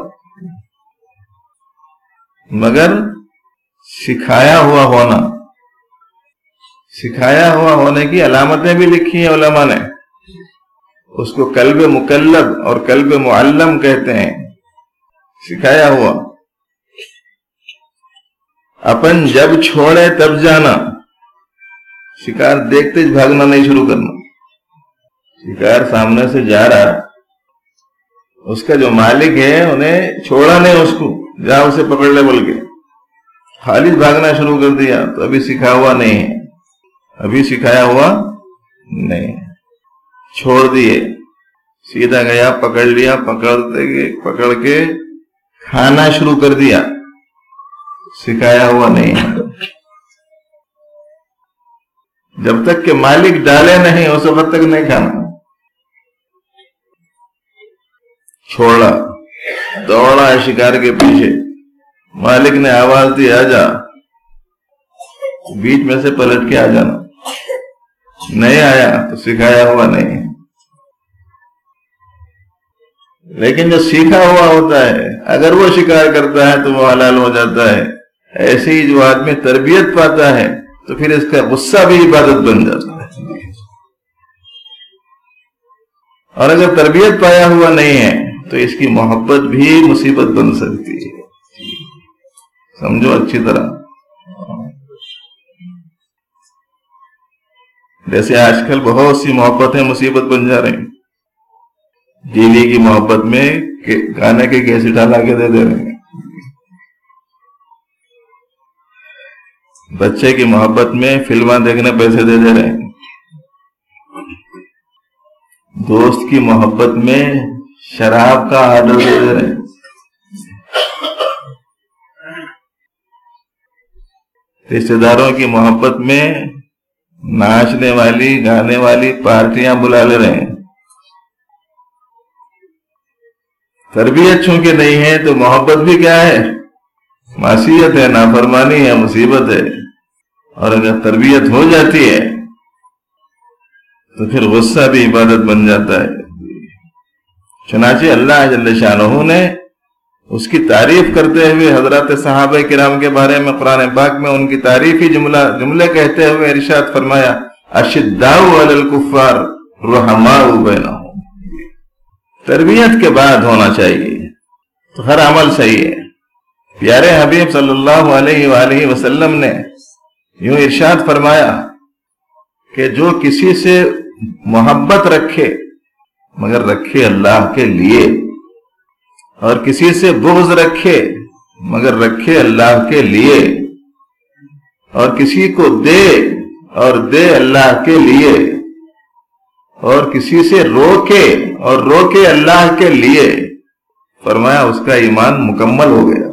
مگر سکھایا ہوا ہونے کی علامتیں بھی لکھی ہیں علماء نے. اس کو قلب مکلب اور قلب معلم کہتے ہیں. سکھایا ہوا اپن جب چھوڑے تب جانا، شکار دیکھتے بھاگنا نہیں شروع کرنا. شکار سامنے سے جا رہا، اس کا جو مالک ہے انہیں چھوڑا نہیں، اس کو جا اسے پکڑ لے بول کے خالص بھاگنا شروع کر دیا تو ابھی سکھا ہوا نہیں ہے، ابھی سکھایا ہوا نہیں. چھوڑ دیے، سیدھا گیا، پکڑ لیا، پکڑ کے کھانا شروع کر دیا، سکھایا ہوا نہیں ہے. جب تک کہ مالک ڈالے نہیں اس وقت تک نہیں کھانا. چھوڑا، دوڑا ہے شکار کے پیچھے، مالک نے آواز دی آ جا، بیچ میں سے پلٹ کے آ جانا. نہیں آیا تو سکھایا ہوا نہیں. لیکن جو سیکھا ہوا ہوتا ہے اگر وہ شکار کرتا ہے تو وہ حلال ہو جاتا ہے. ایسے ہی جو آدمی تربیت پاتا ہے تو پھر اس کا غصہ بھی عبادت بن جاتا ہے. اور اگر تربیت پایا ہوا نہیں ہے تو اس کی محبت بھی مصیبت بن سکتی ہے. سمجھو اچھی طرح. جیسے آج کل بہت سی محبتیں مصیبت بن جا رہی ہیں. بیوی کی محبت میں گانے کے کیسٹ لا کے دے رہے ہیں، بچے کی محبت میں فلمیں دیکھنے پیسے دے رہے ہیں، دوست کی محبت میں شراب کا آرڈر دے رہے ہیں، رشتے داروں کی محبت میں ناچنے والی گانے والی پارٹیاں بلا لے رہے ہیں. تربیت چونکہ نہیں ہے تو محبت بھی کیا ہے؟ معصیت ہے، نافرمانی ہے، مصیبت ہے. اور اگر تربیت ہو جاتی ہے تو پھر غصہ بھی عبادت بن جاتا ہے. چنانچہ اللہ جل شانہ نے اس کی تعریف کرتے ہوئے حضرات صحابہ کرام کے بارے میں قرآن پاک میں ان کی تعریفی جملے کہتے ہوئے ارشاد فرمایا اشداء علی الکفار رحماء بینہم. تربیت کے بعد ہونا چاہیے تو ہر عمل صحیح ہے. پیارے حبیب صلی اللہ علیہ وآلہ وسلم نے یوں ارشاد فرمایا کہ جو کسی سے محبت رکھے مگر رکھے اللہ کے لیے، اور کسی سے بغض رکھے مگر رکھے اللہ کے لیے، اور کسی کو دے اور دے اللہ کے لیے، اور کسی سے روکے اور روکے اللہ کے لیے، فرمایا اس کا ایمان مکمل ہو گیا.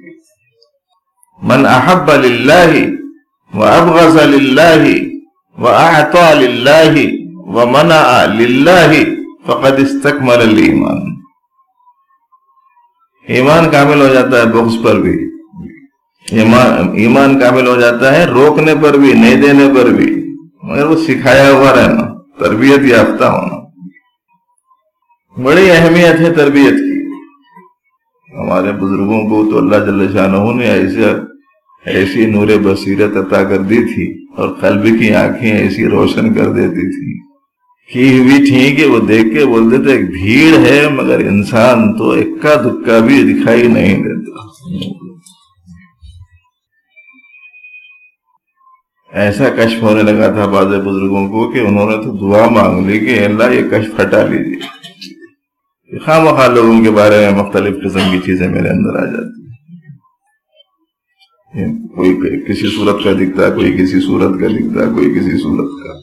من احب للہ وابغض للہ واعطى للہ ومنع للہ فقد استکمل الایمان. ایمان کامل ہو جاتا ہے بغض پر بھی، ایمان کامل ہو جاتا ہے روکنے پر بھی، نہیں دینے پر بھی، مگر وہ سکھایا ہوا رہنا، تربیت یافتہ ہونا. بڑی اہمیت ہے تربیت کی. ہمارے بزرگوں کو تو اللہ جل شانہ نے ایسی نور بصیرت عطا کر دی تھی اور قلب کی آنکھیں ایسی روشن کر دیتی تھی کی ہوئی تھی کہ وہ دیکھ کے بولتے تھے ایک بھیڑ ہے مگر انسان تو اکا دکا بھی دکھائی نہیں دیتا. ایسا کشف ہونے لگا تھا بعض بزرگوں کو کہ انہوں نے تو دعا مانگ لی کہ اللہ یہ کشف ہٹا لیجیے. خواہ مخواہ لوگوں کے بارے میں مختلف قسم کی چیزیں میرے اندر آ جاتی ہیں. کوئی کسی صورت کا دکھتا، کوئی کسی صورت کا دکھتا، کوئی کسی صورت کا.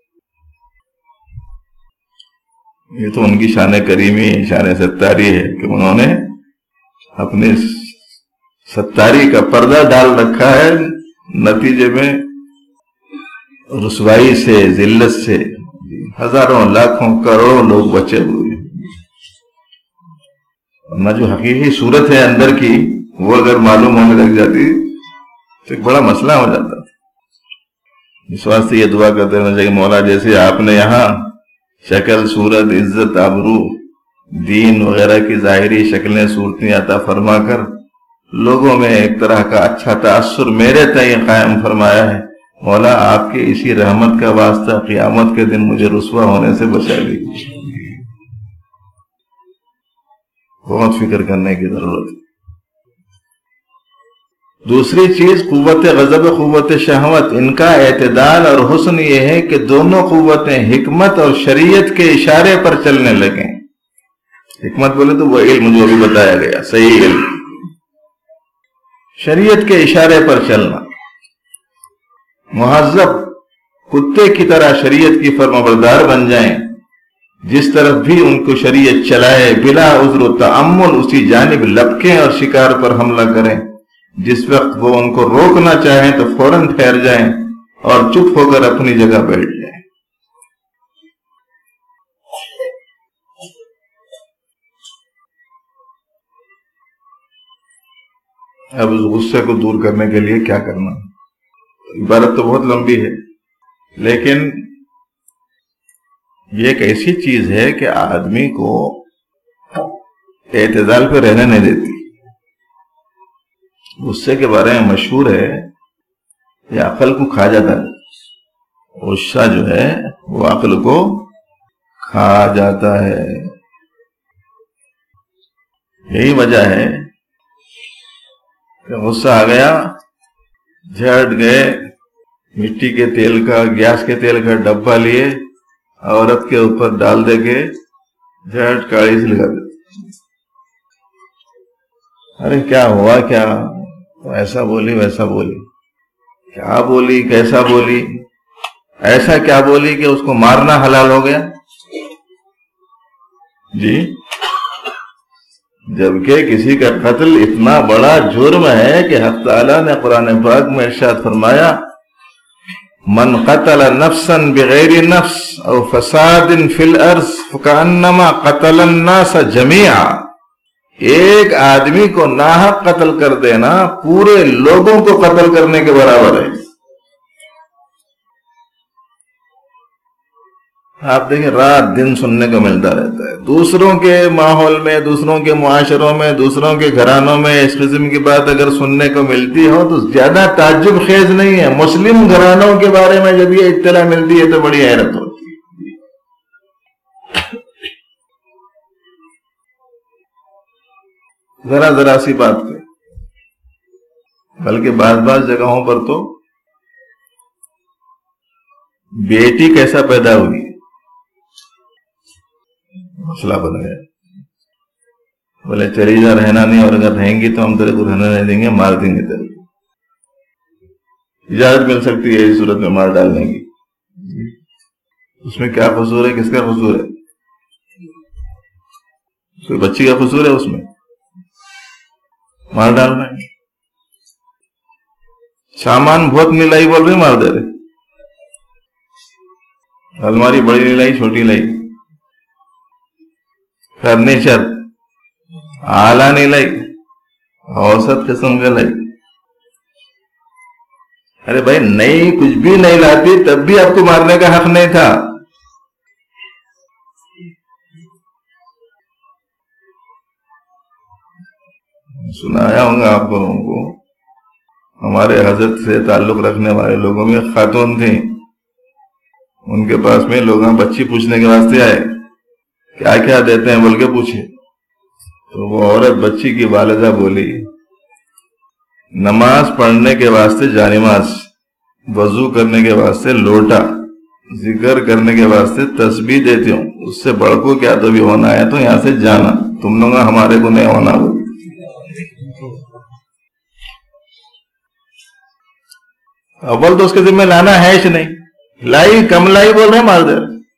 یہ تو ان کی شان کریمی، شان ستاری ہے کہ انہوں نے اپنی ستاری کا پردہ ڈال رکھا ہے. نتیجے میں رسوائی سے، ذلت سے ہزاروں لاکھوں کروڑوں لوگ بچے ہوئے. ورنہ جو حقیقی صورت ہے اندر کی وہ اگر معلوم ہونے لگ جاتی تو ایک بڑا مسئلہ ہو جاتا تھا. اس واسطے یہ دعا کرتے رہنا چاہیے مولا جیسے آپ نے یہاں شکل صورت عزت آبرو دین وغیرہ کی ظاہری شکلیں صورتیں عطا فرما کر لوگوں میں ایک طرح کا اچھا تاثر میرے تئیں قائم فرمایا ہے، مولا آپ کے اسی رحمت کا واسطہ قیامت کے دن مجھے رسوا ہونے سے بچا لیجیے. بہت فکر کرنے کی ضرورت ہے. دوسری چیز قوت غضب قوت شہوت، ان کا اعتدال اور حسن یہ ہے کہ دونوں قوتیں حکمت اور شریعت کے اشارے پر چلنے لگیں. حکمت بولے تو وہ علم جو ابھی بتایا گیا، صحیح علم، شریعت کے اشارے پر چلنا. مہذب کتے کی طرح شریعت کی فرمانبردار بن جائیں، جس طرف بھی ان کو شریعت چلائے بلا عذر و تأمل اسی جانب لپکیں اور شکار پر حملہ کریں. جس وقت وہ ان کو روکنا چاہیں تو فوراً ٹھہر جائیں اور چپ ہو کر اپنی جگہ بیٹھ جائیں. اب اس غصے کو دور کرنے کے لیے کیا کرنا؟ عبارت تو بہت لمبی ہے، لیکن یہ ایک ایسی چیز ہے کہ آدمی کو اعتدال پہ رہنے نہیں دیتی. غصے کے بارے میں مشہور ہے یہ عقل کو کھا جاتا ہے. غصہ جو ہے وہ عقل کو کھا جاتا ہے. یہی وجہ ہے کہ غصہ آ گیا، جھٹ گئے مٹی کے تیل کا گیس کے تیل کا ڈبہ لیے عورت کے اوپر ڈال دے کے جھٹ کاڑی سے لگا دیتے. ارے کیا ہوا، کیا ایسا بولی ویسا بولی، کیا بولی کیسا بولی، ایسا کیا بولی کہ اس کو مارنا حلال ہو گیا. جی جبکہ کسی کا قتل اتنا بڑا جرم ہے کہ حق تعالیٰ نے قرآن پاک میں ارشاد فرمایا من قتل نفسا بغیر نفس او فساد فی الارض فکأنما قتل الناس جميعا. ایک آدمی کو ناحق قتل کر دینا پورے لوگوں کو قتل کرنے کے برابر ہے. آپ دیکھیں رات دن سننے کو ملتا رہتا ہے، دوسروں کے ماحول میں، دوسروں کے معاشروں میں، دوسروں کے گھرانوں میں اس قسم کی بات اگر سننے کو ملتی ہو تو زیادہ تعجب خیز نہیں ہے. مسلم گھرانوں کے بارے میں جب یہ اطلاع ملتی ہے تو بڑی حیرت ہوتی ہے. ذرا سی بات پہ، بلکہ بعض جگہوں پر تو بیٹی کیسا پیدا ہوئی مسئلہ بن گیا. بولے چلی جا، رہنا نہیں، اور اگر رہیں گی تو ہم تیرے کو رہنے نہیں دیں گے، مار دیں گے تیرے کو. اجازت مل سکتی ہے اس صورت میں مار ڈالنے کی. اس میں کیا قصور ہے؟ کس کا قصور ہے؟ کوئی بچی کا قصور ہے اس میں؟ مار ڈالنا ہے. سامان بہت نہیں لائی بول رہے مار دے رہے. الماری بڑی نہیں لائی، چھوٹی لائی. فرنیچر اعلیٰ نہیں لائی، اوسط قسم کا لائی. ارے بھائی نئی کچھ بھی نہیں لاتی تب بھی آپ کو مارنے کا حق نہیں تھا. سنایا ہوں گا آپ لوگوں کو، ہمارے حضرت سے تعلق رکھنے والے لوگوں میں خاتون تھیں، ان کے پاس میں لوگ بچی پوچھنے کے واسطے آئے، کیا کیا دیتے ہیں بول کے پوچھے. تو وہ عورت بچی کی والدہ بولی نماز پڑھنے کے واسطے جانماز، وضو کرنے کے واسطے لوٹا، ذکر کرنے کے واسطے تسبیح دیتی ہوں، اس سے بڑھ کو کیا تو بھی ہونا ہے تو یہاں سے جانا، تم لوگ ہمارے کو نہیں ہونا. اول تو اس کے ذمہ لانا ہے ہی نہیں، لائی کم لائی بول رہے مار دے.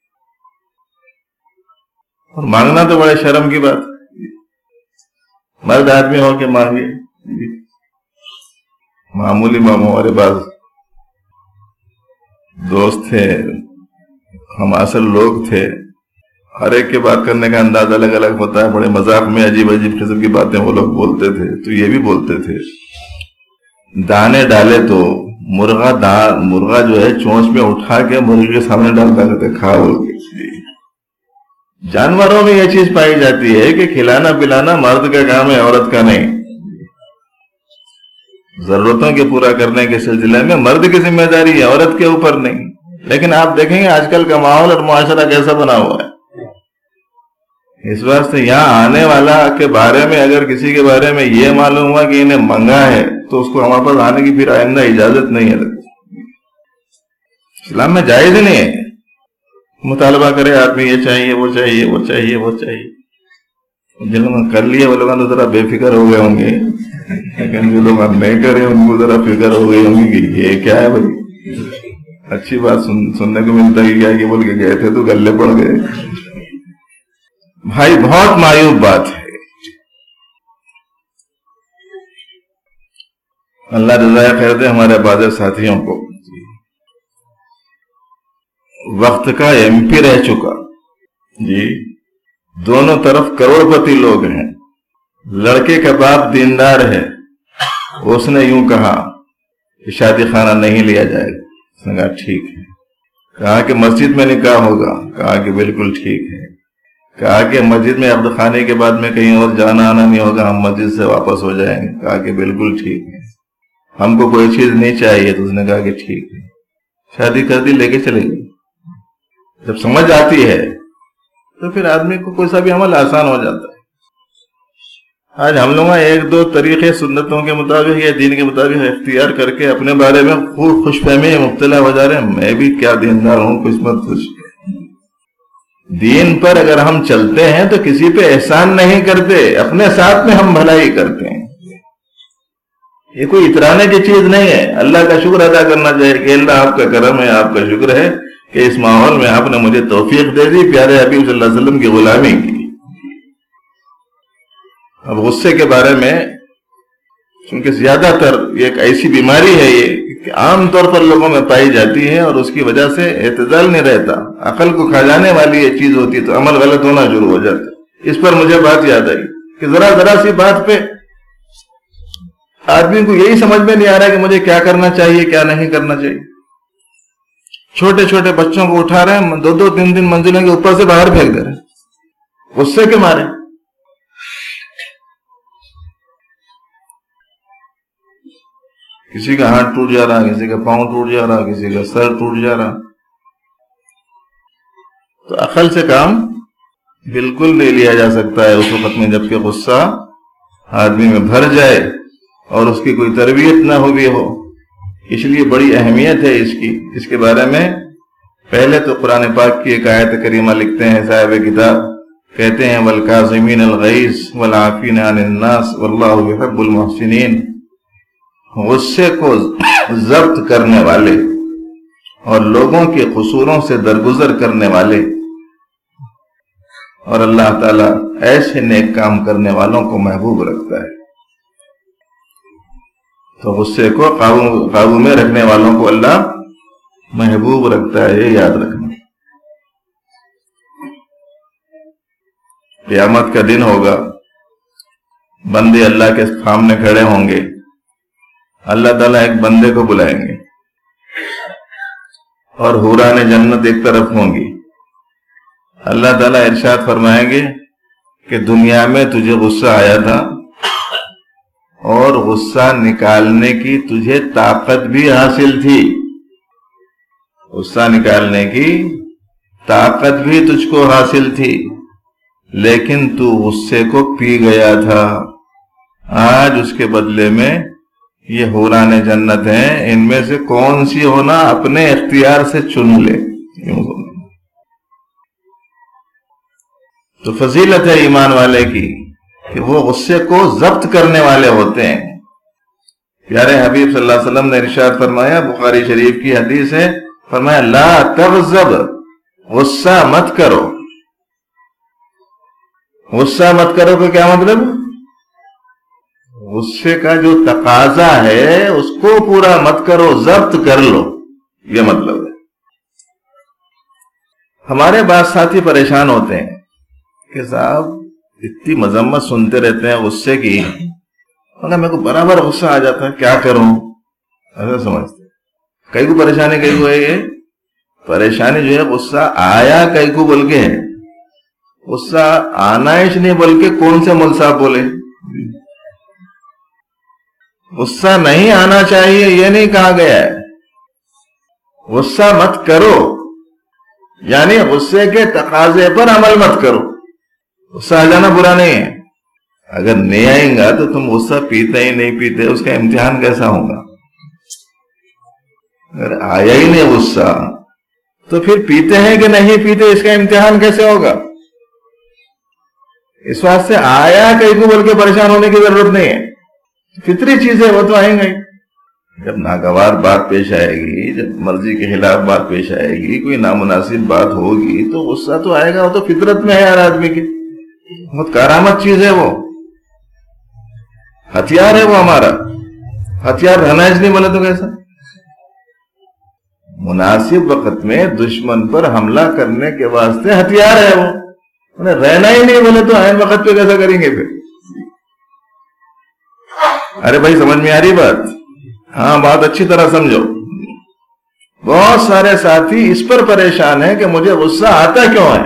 اور مانگنا تو بڑے شرم کی بات، مرد آدمی ہو کے مانگے. معمولی ہمارے پاس دوست تھے، ہم اصل لوگ تھے، ہر ایک کے بات کرنے کا انداز الگ الگ ہوتا ہے. بڑے مذاق میں عجیب عجیب قسم کی باتیں وہ لوگ بولتے تھے. تو یہ بھی بولتے تھے دانے ڈالے تو مرغا جو ہے چونچ میں اٹھا کے مرغی کے سامنے ڈالتا کرتے کھا بول کے. جانوروں میں یہ چیز پائی جاتی ہے کہ کھلانا پلانا مرد کا کام ہے، عورت کا نہیں. ضرورتوں کے پورا کرنے کے سلسلے میں مرد کی ذمہ داری ہے، عورت کے اوپر نہیں. لیکن آپ دیکھیں گے آج کل کا ماحول اور معاشرہ کیسا بنا ہوا ہے. اس واسطے یہاں آنے والا کے بارے میں اگر کسی کے بارے میں یہ معلوم ہوا کہ انہیں منگا ہے تو اس کو ہمارے پاس آنے کی پھر آئندہ اجازت نہیں ہے. اسلام میں جائز ہی نہیں ہے مطالبہ کرے آدمی یہ چاہیے وہ چاہیے وہ چاہیے وہ چاہیے. جنہوں نے کر لیے وہ لوگ تو ذرا بے فکر ہو گئے ہوں گے، لیکن جو لوگ اب نہیں کرے ان کو ذرا فکر ہو گئی ہوں گی کہ یہ کیا ہے بھائی. اچھی بات سننے کو ملتا ہے کیا کہ بول کے گئے تھے تو گلے پڑ گئے. بھائی بہت معیوب بات ہے. اللہ رضا خیر دے ہمارے بعض ساتھیوں کو. وقت کا ایم پی رہ چکا جی، دونوں طرف کروڑ پتی لوگ ہیں. لڑکے کا باپ دیندار ہے، اس نے یوں کہا کہ شادی خانہ نہیں لیا جائے گا. اس نے کہا ٹھیک ہے. کہا کہ مسجد میں نکاح ہوگا. کہا کہ بالکل ٹھیک ہے. کہا کہ مسجد میں عقد خانے کے بعد میں کہیں اور جانا آنا نہیں ہوگا، ہم مسجد سے واپس ہو جائیں گے. کہا کہ بالکل ٹھیک ہے. ہم کو کوئی چیز نہیں چاہیے. تو اس نے کہا کہ ٹھیک ہے. شادی کر دی، لے کے چلے گئے. جب سمجھ آتی ہے تو پھر آدمی کو کوئی سا بھی عمل آسان ہو جاتا ہے. آج ہم لوگ ایک دو طریقے سنتوں کے مطابق یا دین کے مطابق اختیار کر کے اپنے بارے میں خوب خوش فہمی میں مبتلا ہو جا رہے ہیں. میں بھی کیا دیندار ہوں، قسمت خوش. دین پر اگر ہم چلتے ہیں تو کسی پہ احسان نہیں کرتے، اپنے ساتھ میں ہم بھلائی کرتے ہیں. یہ کوئی اترانے کی چیز نہیں ہے. اللہ کا شکر ادا کرنا چاہیے کہ اللہ آپ کا کرم ہے، آپ کا شکر ہے کہ اس ماحول میں آپ نے مجھے توفیق دے دی پیارے حبیب صلی اللہ علیہ وسلم کی غلامی کی. اب غصے کے بارے میں کیونکہ زیادہ تر یہ ایک ایسی بیماری ہے یہ کہ عام طور پر لوگوں میں پائی جاتی ہے اور اس کی وجہ سے اعتدال نہیں رہتا. عقل کو کھا جانے والی یہ چیز ہوتی تو عمل غلط ہونا شروع ہو جاتا. اس پر مجھے بات یاد آئی کہ ذرا سی بات پہ آدمی کو یہی سمجھ میں نہیں آ رہا کہ مجھے کیا کرنا چاہیے کیا نہیں کرنا چاہیے. چھوٹے چھوٹے بچوں کو اٹھا رہے ہیں، 2 3 منزلوں کے اوپر سے باہر پھینک دے رہے ہیں غصے کے مارے. کسی کا ہاتھ ٹوٹ جا رہا، کسی کا پاؤں ٹوٹ جا رہا، کسی کا سر ٹوٹ جا رہا. تو عقل سے کام بالکل نہیں لیا جا سکتا ہے اس وقت میں جب کہ غصہ آدمی میں بھر جائے اور اس کی کوئی تربیت نہ ہوئی ہو. اس لیے بڑی اہمیت ہے اس کے بارے میں. پہلے تو قرآن پاک کی ایک آیت کریمہ لکھتے ہیں صاحب کتاب، کہتے ہیں وَالْكَاظِمِينَ الْغَيْظَ وَالْعَافِينَ عَنِ النَّاسِ وَاللَّهُ يُحِبُّ الْمُحْسِنِينَ. غصے کو ضبط کرنے والے اور لوگوں کے قصوروں سے درگزر کرنے والے، اور اللہ تعالیٰ ایسے نیک کام کرنے والوں کو محبوب رکھتا ہے. تو غصے کو قابو میں رکھنے والوں کو اللہ محبوب رکھتا ہے. یہ یاد رکھنا. قیامت کا دن ہوگا، بندے اللہ کے سامنے کھڑے ہوں گے. اللہ تعالیٰ ایک بندے کو بلائیں گے اور حوران جنت ایک طرف ہوں گی. اللہ تعالیٰ ارشاد فرمائیں گے کہ دنیا میں تجھے غصہ آیا تھا اور غصہ نکالنے کی تجھے طاقت بھی حاصل تھی. غصہ نکالنے کی طاقت بھی تجھ کو حاصل تھی، لیکن تو غصے کو پی گیا تھا. آج اس کے بدلے میں یہ حوران جنت ہیں، ان میں سے کون سی ہونا اپنے اختیار سے چن لے. تو فضیلت ہے ایمان والے کی کہ وہ غصے کو ضبط کرنے والے ہوتے ہیں. پیارے حبیب صلی اللہ علیہ وسلم نے ارشاد فرمایا، بخاری شریف کی حدیث ہے، فرمایا لا تغضب، غصہ مت کرو. غصہ مت کرو کا کیا مطلب؟ غصے کا جو تقاضا ہے اس کو پورا مت کرو، ضبط کر لو، یہ مطلب ہے. ہمارے بعض ساتھی پریشان ہوتے ہیں کہ صاحب اتنی مذمت سنتے رہتے ہیں غصے کی، مگر میرے کو برابر غصہ آ جاتا ہے، کیا کروں؟ ایسا سمجھتے کئی کو پریشانی، کئی کو ہے یہ پریشانی جو ہے غصہ آیا کئی کو بول کے ہے، غصہ آنا ہی نہیں بول کے کون سے مول صاحب بولے غصہ نہیں آنا چاہیے، یہ نہیں کہا گیا ہے غصہ مت کرو، یعنی غصے کے تقاضے پر عمل مت کرو۔ غصہ آ جانا برا نہیں ہے، اگر نہیں آئیں گا تو تم غصہ پیتے ہی نہیں پیتے، اس کا امتحان کیسا ہوگا؟ اگر آیا ہی نہیں غصہ تو پھر پیتے ہیں کہ نہیں پیتے، اس کا امتحان کیسے ہوگا؟ اس واسطے آیا کہیں کو بول کے پریشان ہونے کی ضرورت نہیں ہے، فطری چیز ہے وہ تو آئیں گی۔ جب ناگوار بات پیش آئے گی، جب مرضی کے خلاف بات پیش آئے گی، کوئی نامناسب بات ہوگی تو غصہ تو آئے گا، وہ تو فطرت میں ہے ہر آدمی کی، بہت کارآمد چیز ہے، وہ ہتھیار ہے، وہ ہمارا ہتھیار رہنا اس نہیں بولے تو کیسا؟ مناسب وقت میں دشمن پر حملہ کرنے کے واسطے ہتھیار ہے وہ، انہیں رہنا ہی نہیں بولے تو عین وقت پہ کیسا کریں گے پھر؟ ارے بھائی سمجھ میں آ رہی بات؟ ہاں بات اچھی طرح سمجھو۔ بہت سارے ساتھی اس پر پریشان ہیں کہ مجھے غصہ آتا کیوں ہے؟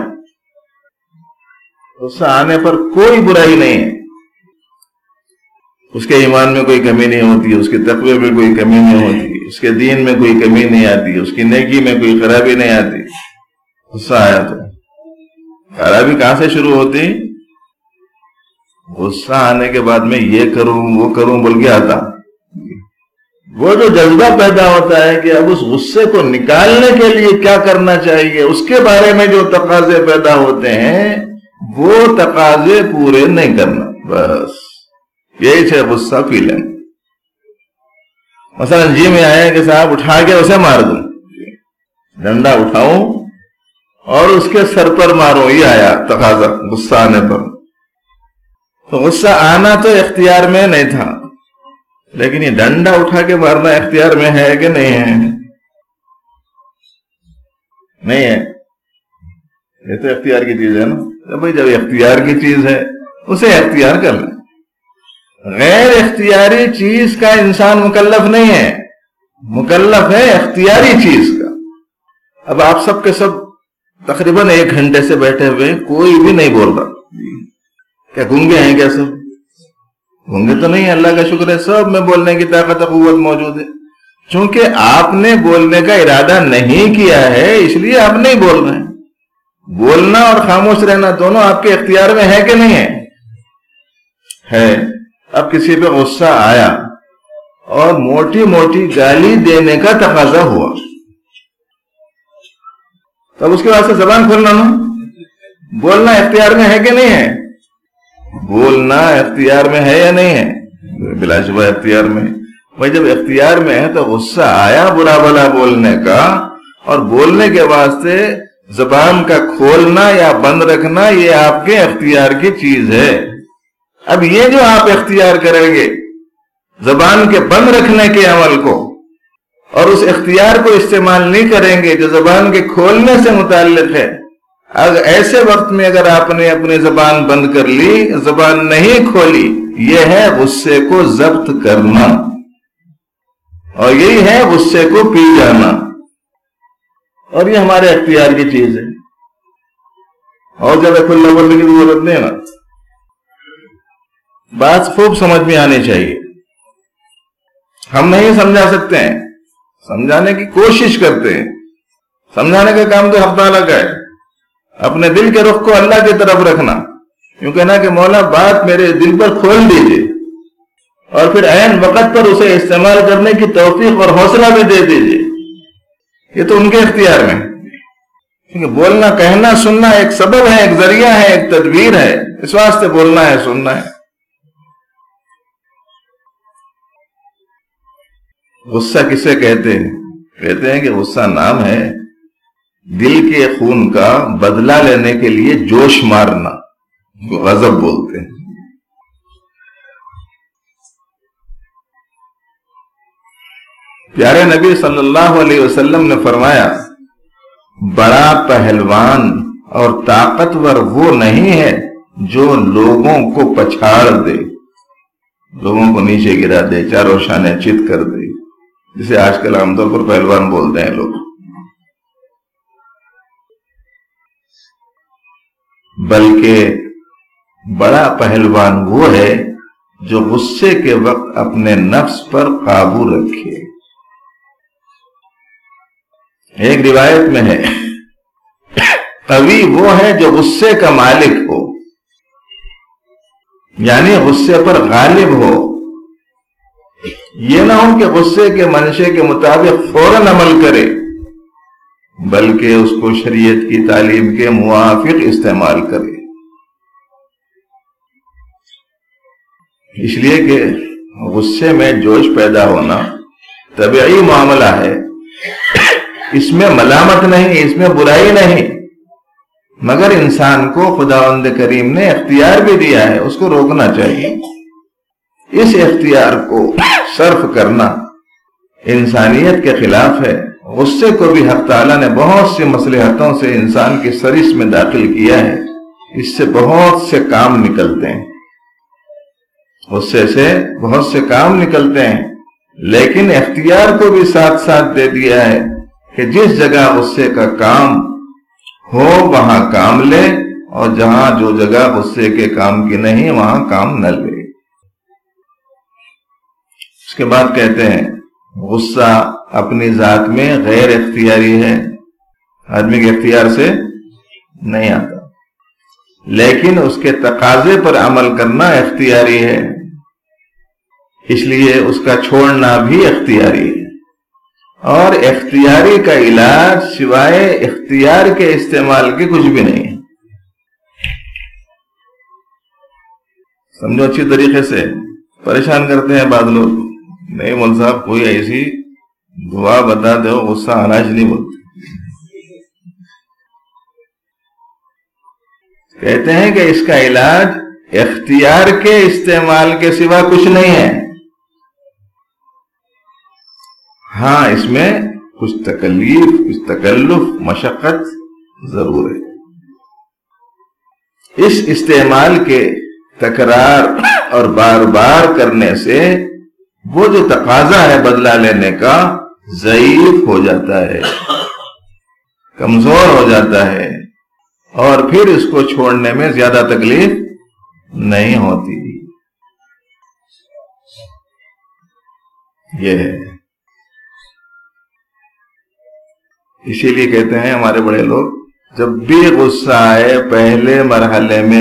غصہ آنے پر کوئی برائی نہیں ہے، اس کے ایمان میں کوئی کمی نہیں ہوتی، اس کے تقوی میں کوئی کمی نہیں ہوتی، اس کے دین میں کوئی کمی نہیں آتی، اس کی نیکی میں کوئی خرابی نہیں آتی۔ غصہ آیا تو خرابی کہاں سے شروع ہوتی؟ غصہ آنے کے بعد میں یہ کروں وہ کروں بول کے آتا، وہ جو جذبہ پیدا ہوتا ہے کہ اب اس غصے کو نکالنے کے لیے کیا کرنا چاہیے، اس کے بارے میں جو تقاضے پیدا ہوتے ہیں وہ تقاضے پورے نہیں کرنا، بس یہی سے غصہ پی لیں۔ مثلا جی میں آیا کہ صاحب اٹھا کے اسے مار دوں، ڈنڈا اٹھاؤں اور اس کے سر پر ماروں، یہ آیا تقاضا غصہ آنے پر۔ تو غصہ آنا تو اختیار میں نہیں تھا، لیکن یہ ڈنڈا اٹھا کے مارنا اختیار میں ہے کہ نہیں ہے؟ نہیں ہے، یہ تو اختیار کی چیز ہے نا بھائی، جب اختیار کی چیز ہے اسے اختیار کر لیں۔ غیر اختیاری چیز کا انسان مکلف نہیں ہے، مکلف ہے اختیاری چیز کا۔ اب آپ سب کے سب تقریباً 1 گھنٹے سے بیٹھے ہوئے، کوئی بھی نہیں بول رہا، کیا گونگے ہیں کیا سب؟ گونگے تو نہیں، اللہ کا شکر ہے سب میں بولنے کی طاقت و قوت موجود ہے، چونکہ آپ نے بولنے کا ارادہ نہیں کیا ہے اس لیے آپ نہیں بول رہے ہیں۔ بولنا اور خاموش رہنا دونوں آپ کے اختیار میں ہے کہ نہیں ہے؟ ہے۔ اب کسی پہ غصہ آیا اور موٹی موٹی گالی دینے کا تقاضا ہوا، تب اس کے واسطے زبان کھولنا نا، بولنا اختیار میں ہے کہ نہیں ہے؟ بولنا اختیار میں ہے یا نہیں ہے؟ بلا شبہ اختیار میں۔ بھائی جب اختیار میں ہے تو غصہ آیا برا بھلا بولنے کا، اور بولنے کے واسطے زبان کا کھولنا یا بند رکھنا یہ آپ کے اختیار کی چیز ہے۔ اب یہ جو آپ اختیار کریں گے زبان کے بند رکھنے کے عمل کو، اور اس اختیار کو استعمال نہیں کریں گے جو زبان کے کھولنے سے متعلق ہے، اگر ایسے وقت میں اگر آپ نے اپنی زبان بند کر لی، زبان نہیں کھولی، یہ ہے غصے کو ضبط کرنا، اور یہی ہے غصے کو پی جانا، اور یہ ہمارے اختیار کی چیز ہے، اور زیادہ کھلنا بولنے کی ضرورت نہیں ہے نا۔ بات خوب سمجھ میں آنی چاہیے، ہم نہیں سمجھا سکتے ہیں، سمجھانے کی کوشش کرتے ہیں، سمجھانے کا کام تو حق تعالیٰ کا ہے، اپنے دل کے رخ کو اللہ کی طرف رکھنا، یوں کہنا کہ مولا بات میرے دل پر کھول دیجئے، اور پھر عین وقت پر اسے استعمال کرنے کی توفیق اور حوصلہ بھی دے دیجئے، یہ تو ان کے اختیار میں، کیونکہ بولنا کہنا سننا ایک سبب ہے، ایک ذریعہ ہے، ایک تدبیر ہے، اس واسطے بولنا ہے سننا ہے۔ غصہ کسے کہتے ہیں؟ کہتے ہیں کہ غصہ نام ہے دل کے خون کا بدلہ لینے کے لیے جوش مارنا، غضب بولتے ہیں۔ پیارے نبی صلی اللہ علیہ وسلم نے فرمایا بڑا پہلوان اور طاقتور وہ نہیں ہے جو لوگوں کو پچھاڑ دے، لوگوں کو نیچے گرا دے، چاروں شانے چت کر دے، جسے آج کل عام طور پر پہلوان بولتے ہیں لوگ، بلکہ بڑا پہلوان وہ ہے جو غصے کے وقت اپنے نفس پر قابو رکھے۔ ایک روایت میں ہے قوی وہ ہے جو غصے کا مالک ہو، یعنی غصے پر غالب ہو، یہ نہ ہو کہ غصے کے منشے کے مطابق فوراً عمل کرے، بلکہ اس کو شریعت کی تعلیم کے موافق استعمال کرے۔ اس لیے کہ غصے میں جوش پیدا ہونا طبیعی معاملہ ہے، اس میں ملامت نہیں، اس میں برائی نہیں، مگر انسان کو خداوند کریم نے اختیار بھی دیا ہے، اس کو روکنا چاہیے۔ اس اختیار کو صرف کرنا انسانیت کے خلاف ہے۔ غصے کو بھی حق تعالیٰ نے بہت سی مصلحتوں سے انسان کی سرش میں داخل کیا ہے، اس سے بہت سے کام نکلتے ہیں، غصے سے بہت سے کام نکلتے ہیں، لیکن اختیار کو بھی ساتھ ساتھ دے دیا ہے کہ جس جگہ غصے کا کام ہو وہاں کام لے، اور جہاں جو جگہ غصے کے کام کی نہیں وہاں کام نہ لے۔ اس کے بعد کہتے ہیں غصہ اپنی ذات میں غیر اختیاری ہے، آدمی کے اختیار سے نہیں آتا، لیکن اس کے تقاضے پر عمل کرنا اختیاری ہے، اس لیے اس کا چھوڑنا بھی اختیاری ہے، اور اختیاری کا علاج سوائے اختیار کے استعمال کے کچھ بھی نہیں ہے۔ سمجھو اچھی طریقے سے، پریشان کرتے ہیں بعض لوگ، نہیں مول صاحب کوئی ایسی دعا بتا دو غصہ آناج نہیں بولتے، کہتے ہیں کہ اس کا علاج اختیار کے استعمال کے سوا کچھ نہیں ہے، ہاں اس میں کچھ تکلیف، کچھ تکلف، مشقت ضرور ہے۔ اس استعمال کے تکرار اور بار بار کرنے سے وہ جو تقاضا ہے بدلہ لینے کا ضعیف ہو جاتا ہے، کمزور ہو جاتا ہے، اور پھر اس کو چھوڑنے میں زیادہ تکلیف نہیں ہوتی۔ یہ ہے، اسی لیے کہتے ہیں ہمارے بڑے لوگ جب بھی غصہ آئے پہلے مرحلے میں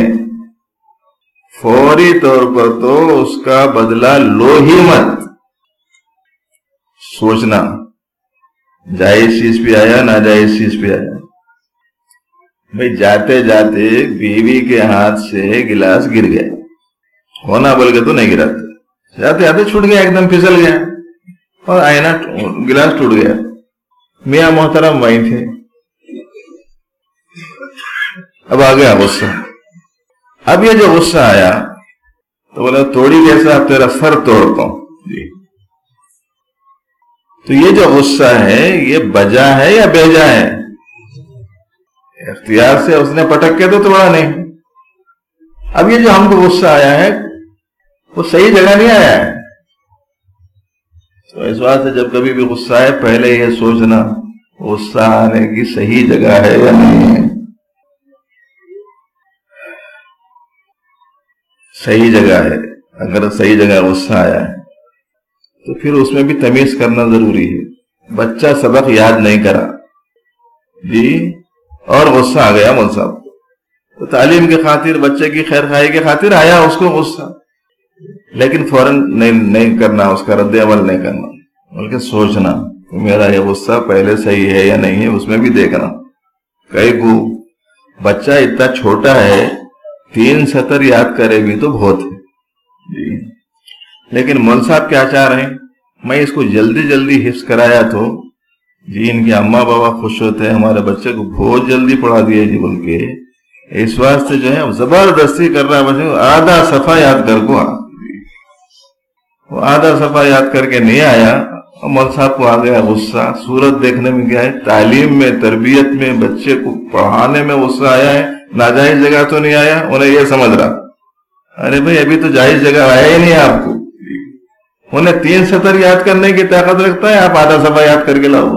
فوری طور پر تو اس کا بدلہ لو ہی مت، سوچنا جائز چیز پہ آیا ناجائز چیز پہ آیا۔ بھئی جاتے جاتے بیوی کے ہاتھ سے گلاس گر گیا، ہونا بول کے تو نہیں گرا تھا، جاتے جاتے چھوٹ گیا، ایک دم پھسل گیا اور آئینہ گلاس ٹوٹ گیا، میاں محترم وہیں تھے، اب آ گیا غصہ۔ اب یہ جو غصہ آیا تو بولا توڑی کیسا، اب تیرا سر توڑتا ہوں جی۔ تو یہ جو غصہ ہے یہ بجا ہے یا بیجا ہے؟ اختیار سے اس نے پٹک کے تو توڑا نہیں۔ اب یہ جو ہم کو غصہ آیا ہے وہ صحیح جگہ نہیں آیا ہے، تو اس بات سے جب کبھی بھی غصہ آئے پہلے یہ سوچنا غصہ آنے کی صحیح جگہ ہے یا نہیں ہے۔ صحیح جگہ ہے، اگر صحیح جگہ غصہ آیا ہے تو پھر اس میں بھی تمیز کرنا ضروری ہے۔ بچہ سبق یاد نہیں کرا جی اور غصہ آ گیا مول صاحب، تو تعلیم کی خاطر بچے کی خیر خواہی کی خاطر آیا اس کو غصہ، لیکن فوراً نہیں کرنا، اس کا رد عمل نہیں کرنا، بلکہ سوچنا کہ میرا یہ غصہ پہلے صحیح ہے یا نہیں ہے، اس میں بھی دیکھنا۔ کئی کو بچہ اتنا چھوٹا ہے 3 سطر یاد کرے بھی تو بہت ہے جی، لیکن مول صاحب کیا چاہ رہے ہیں، میں اس کو جلدی جلدی حفظ کرایا تو جی ان کے اماں بابا خوش ہوتے ہیں، ہمارے بچے کو بہت جلدی پڑھا دیا جی بول کے، اس واسطے جو ہے زبردستی کر رہا ہے بچے کو، آدھا صفحہ یاد کر کو، وہ آدھا صفحہ یاد کر کے نہیں آیا، اور مول صاحب کو آ گیا غصہ. صورت دیکھنے میں کیا ہے, تعلیم میں, تربیت میں, بچے کو پڑھانے میں غصہ آیا ہے, ناجائز جگہ تو نہیں آیا. انہیں یہ سمجھ رہا, ارے بھائی ابھی تو جائز جگہ آیا ہی نہیں آپ کو. انہیں 3 سطر یاد کرنے کی طاقت رکھتا ہے, آپ آدھا صفحہ یاد کر کے لاؤ.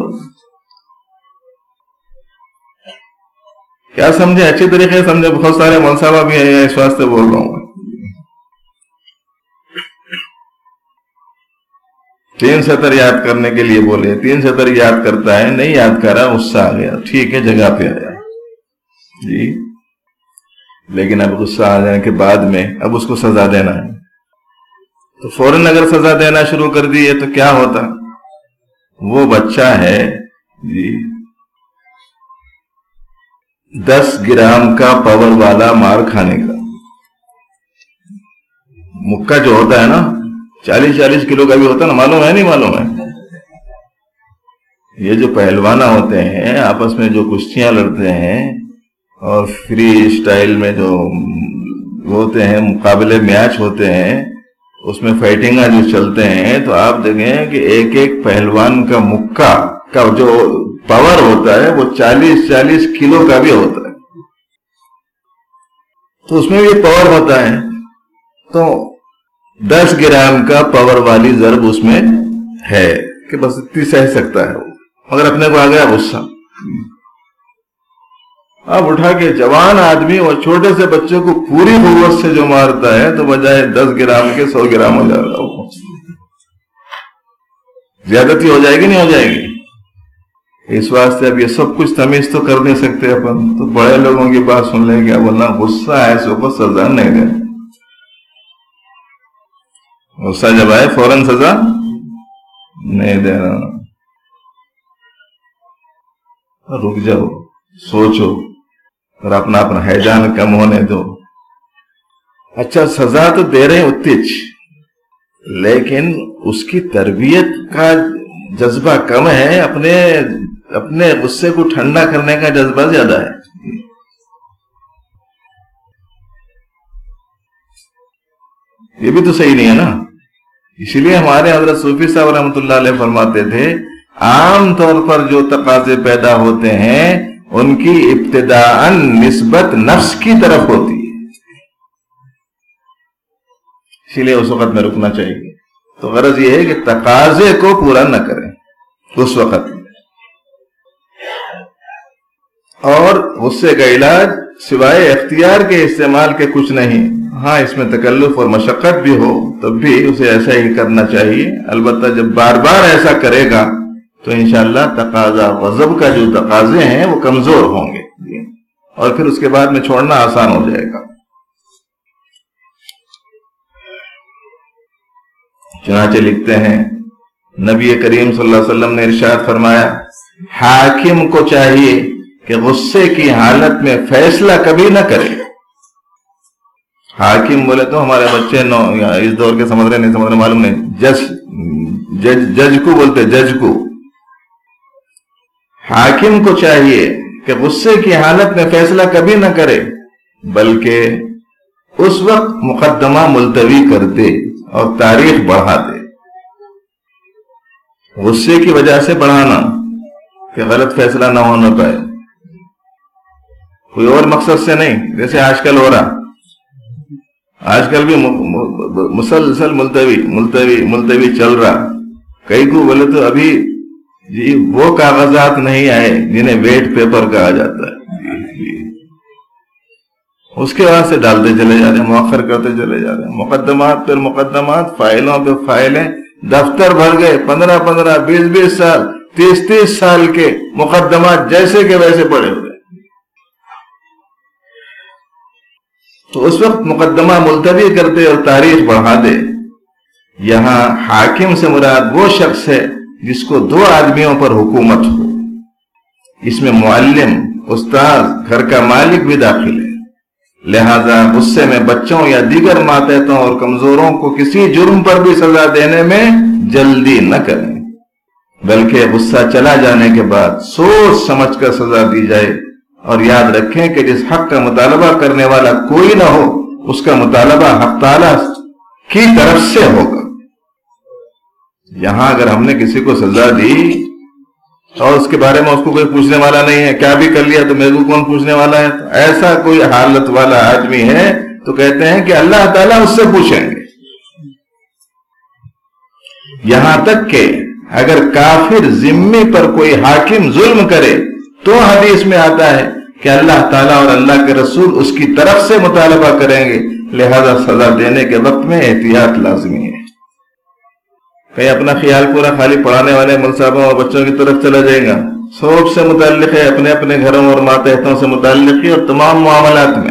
کیا سمجھے, اچھی طریقے سے سمجھے. بہت سارے منصابہ بھی ہیں, اس واسطے بول رہا ہوں. 3 سطر یاد کرنے کے لیے بولے, 3 سطر یاد کرتا ہے, نہیں یاد کرا, غصہ آ گیا, ٹھیک ہے جگہ پہ آیا جی. لیکن اب غصہ آ جانے کے بعد میں اب اس کو سزا دینا ہے, تو فوراً اگر سزا دینا شروع کر دی ہے تو کیا ہوتا. وہ بچہ ہے جی 10 گرام کا پاور والا مار کھانے کا. مکہ جو ہوتا ہے نا 40-40 کلو کا بھی ہوتا ہے نا, معلوم ہے نہیں معلوم ہے. یہ جو پہلوانا ہوتے ہیں آپس میں جو کشتیاں لڑتے ہیں اور فری اسٹائل میں جو ہوتے ہیں, مقابلے میچ ہوتے ہیں, اس میں فائٹنگاں جو چلتے ہیں, تو آپ دیکھیں کہ ایک ایک پہلوان کا مکہ کا جو پاور ہوتا ہے وہ 40-40 کلو کا بھی ہوتا ہے. تو اس میں بھی پاور ہوتا ہے. تو 10 گرام کا پاور والی ضرب اس میں ہے کہ بس اتنی سہ سکتا ہے وہ. مگر اپنے کو آ گیا غصہ, اب اٹھا کے جوان آدمی اور چھوٹے سے بچے کو پوری قوت سے جو مارتا ہے, تو بجائے 10 گرام کے 100 گرام ہو جائے گا. زیادتی ہو جائے گی نہیں ہو جائے گی. اس واسطے اب یہ سب کچھ تمیز تو کر نہیں سکتے اپن, تو بڑے لوگوں کی بات سن لیں گے, بولنا غصہ ہے سو کو سزا نہیں دے. غصہ جب آئے فوراً سزا نہیں دینا, رک جاؤ, سوچو, اور اپنا حیجان کم ہونے دو. اچھا سزا تو دے رہے اتنی, لیکن اس کی تربیت کا جذبہ کم ہے, اپنے غصے کو ٹھنڈا کرنے کا جذبہ زیادہ ہے. یہ بھی تو صحیح نہیں ہے نا. اسی لیے ہمارے حضرت صوفی صاحب رحمۃ اللہ علیہ فرماتے تھے, عام طور پر جو تقاضے پیدا ہوتے ہیں ان کی ابتداءً نسبت نفس کی طرف ہوتی ہے, اسی لیے اس وقت میں رکنا چاہیے. تو غرض یہ ہے کہ تقاضے کو پورا نہ کریں اس وقت میں. اور غصے کا علاج سوائے اختیار کے استعمال کے کچھ نہیں. ہاں اس میں تکلف اور مشقت بھی ہو تب بھی اسے ایسا ہی کرنا چاہیے. البتہ جب بار بار ایسا کرے گا تو انشاءاللہ تقاضا غضب کا جو تقاضے ہیں وہ کمزور ہوں گے, اور پھر اس کے بعد میں چھوڑنا آسان ہو جائے گا. چنانچہ لکھتے ہیں نبی کریم صلی اللہ علیہ وسلم نے ارشاد فرمایا, حاکم کو چاہیے کہ غصے کی حالت میں فیصلہ کبھی نہ کرے. حاکم بولے تو ہمارے بچے اس دور کے سمجھ رہے نہیں سمجھ رہے معلوم نہیں, جج کو بولتے, جج کو. حاکم کو چاہیے کہ غصے کی حالت میں فیصلہ کبھی نہ کرے, بلکہ اس وقت مقدمہ ملتوی کر دے اور تاریخ بڑھا دے. غصے کی وجہ سے بڑھانا کہ غلط فیصلہ نہ ہونا پائے, کوئی اور مقصد سے نہیں. جیسے آج کل ہو رہا, آج کل بھی مسلسل ملتوی چل رہا. کئی کو بولے تو ابھی جی وہ کاغذات نہیں آئے جنہیں ویٹ پیپر کہا جاتا ہے, اس کے واسطے ڈالتے چلے جا رہے ہیں, مؤخر کرتے چلے جا رہے ہیں. مقدمات پر مقدمات, فائلوں پہ فائلیں, دفتر بھر گئے. 15-15, 20-20 سال, 30-30 سال کے مقدمات جیسے کہ ویسے پڑے ہوئے. تو اس وقت مقدمہ ملتوی کر دے اور تاریخ بڑھا دے. یہاں حاکم سے مراد وہ شخص ہے جس کو 2 آدمیوں پر حکومت ہو. اس میں معلم, استاد, گھر کا مالک بھی داخل ہے. لہذا غصے میں بچوں یا دیگر ماتحتوں اور کمزوروں کو کسی جرم پر بھی سزا دینے میں جلدی نہ کریں, بلکہ غصہ چلا جانے کے بعد سوچ سمجھ کر سزا دی جائے. اور یاد رکھیں کہ جس حق کا مطالبہ کرنے والا کوئی نہ ہو, اس کا مطالبہ حق تعالی کی طرف سے ہوگا. یہاں اگر ہم نے کسی کو سزا دی اور اس کے بارے میں اس کو کوئی پوچھنے والا نہیں ہے، کیا بھی کر لیا تو میرے کو کون پوچھنے والا ہے، تو ایسا کوئی حالت والا آدمی ہے تو کہتے ہیں کہ اللہ تعالیٰ اس سے پوچھیں گے. یہاں تک کہ اگر کافر ذمے پر کوئی حاکم ظلم کرے تو حدیث میں آتا ہے کہ اللہ تعالیٰ اور اللہ کے رسول اس کی طرف سے مطالبہ کریں گے، لہذا سزا دینے کے وقت میں احتیاط لازمی ہے. کہیں اپنا خیال پورا خالی پڑھانے والے مول صاحبوں اور بچوں کی طرف چلا جائے گا. سب سے متعلق ہے، اپنے اپنے گھروں اور ماتحتوں سے متعلق ہے اور تمام معاملات میں.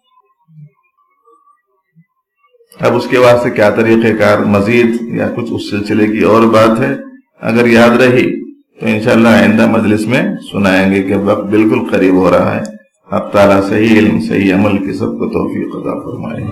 اب اس کے واسطے کیا طریقہ کار مزید یا کچھ اس سلسلے کی اور بات ہے، اگر یاد رہی تو انشاءاللہ آئندہ مجلس میں سنائیں گے کہ وقت بالکل قریب ہو رہا ہے. اب تعالیٰ صحیح علم صحیح عمل کی سب کو توفیق عطا فرمائے.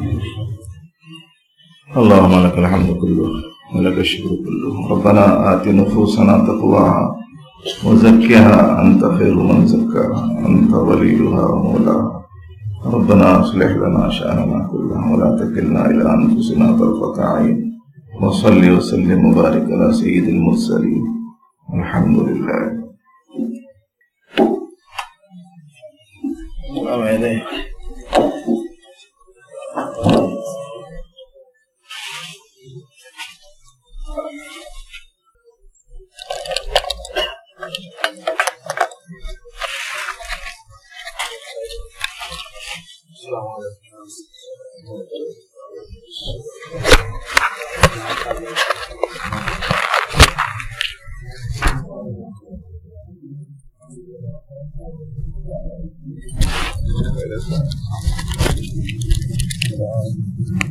اللہم لک الحمد کلہ ولک الشکر کلہ. ربنا آت نفوسنا تقواها وزکها انت خیر من زکاها انت ولیها ومولاها. ربنا اصلح لنا شأننا كله ولا تكلنا إلى أنفسنا طرفة عين. وصل وسلم وبارك على سيد المرسلين. الحمد لله. السلام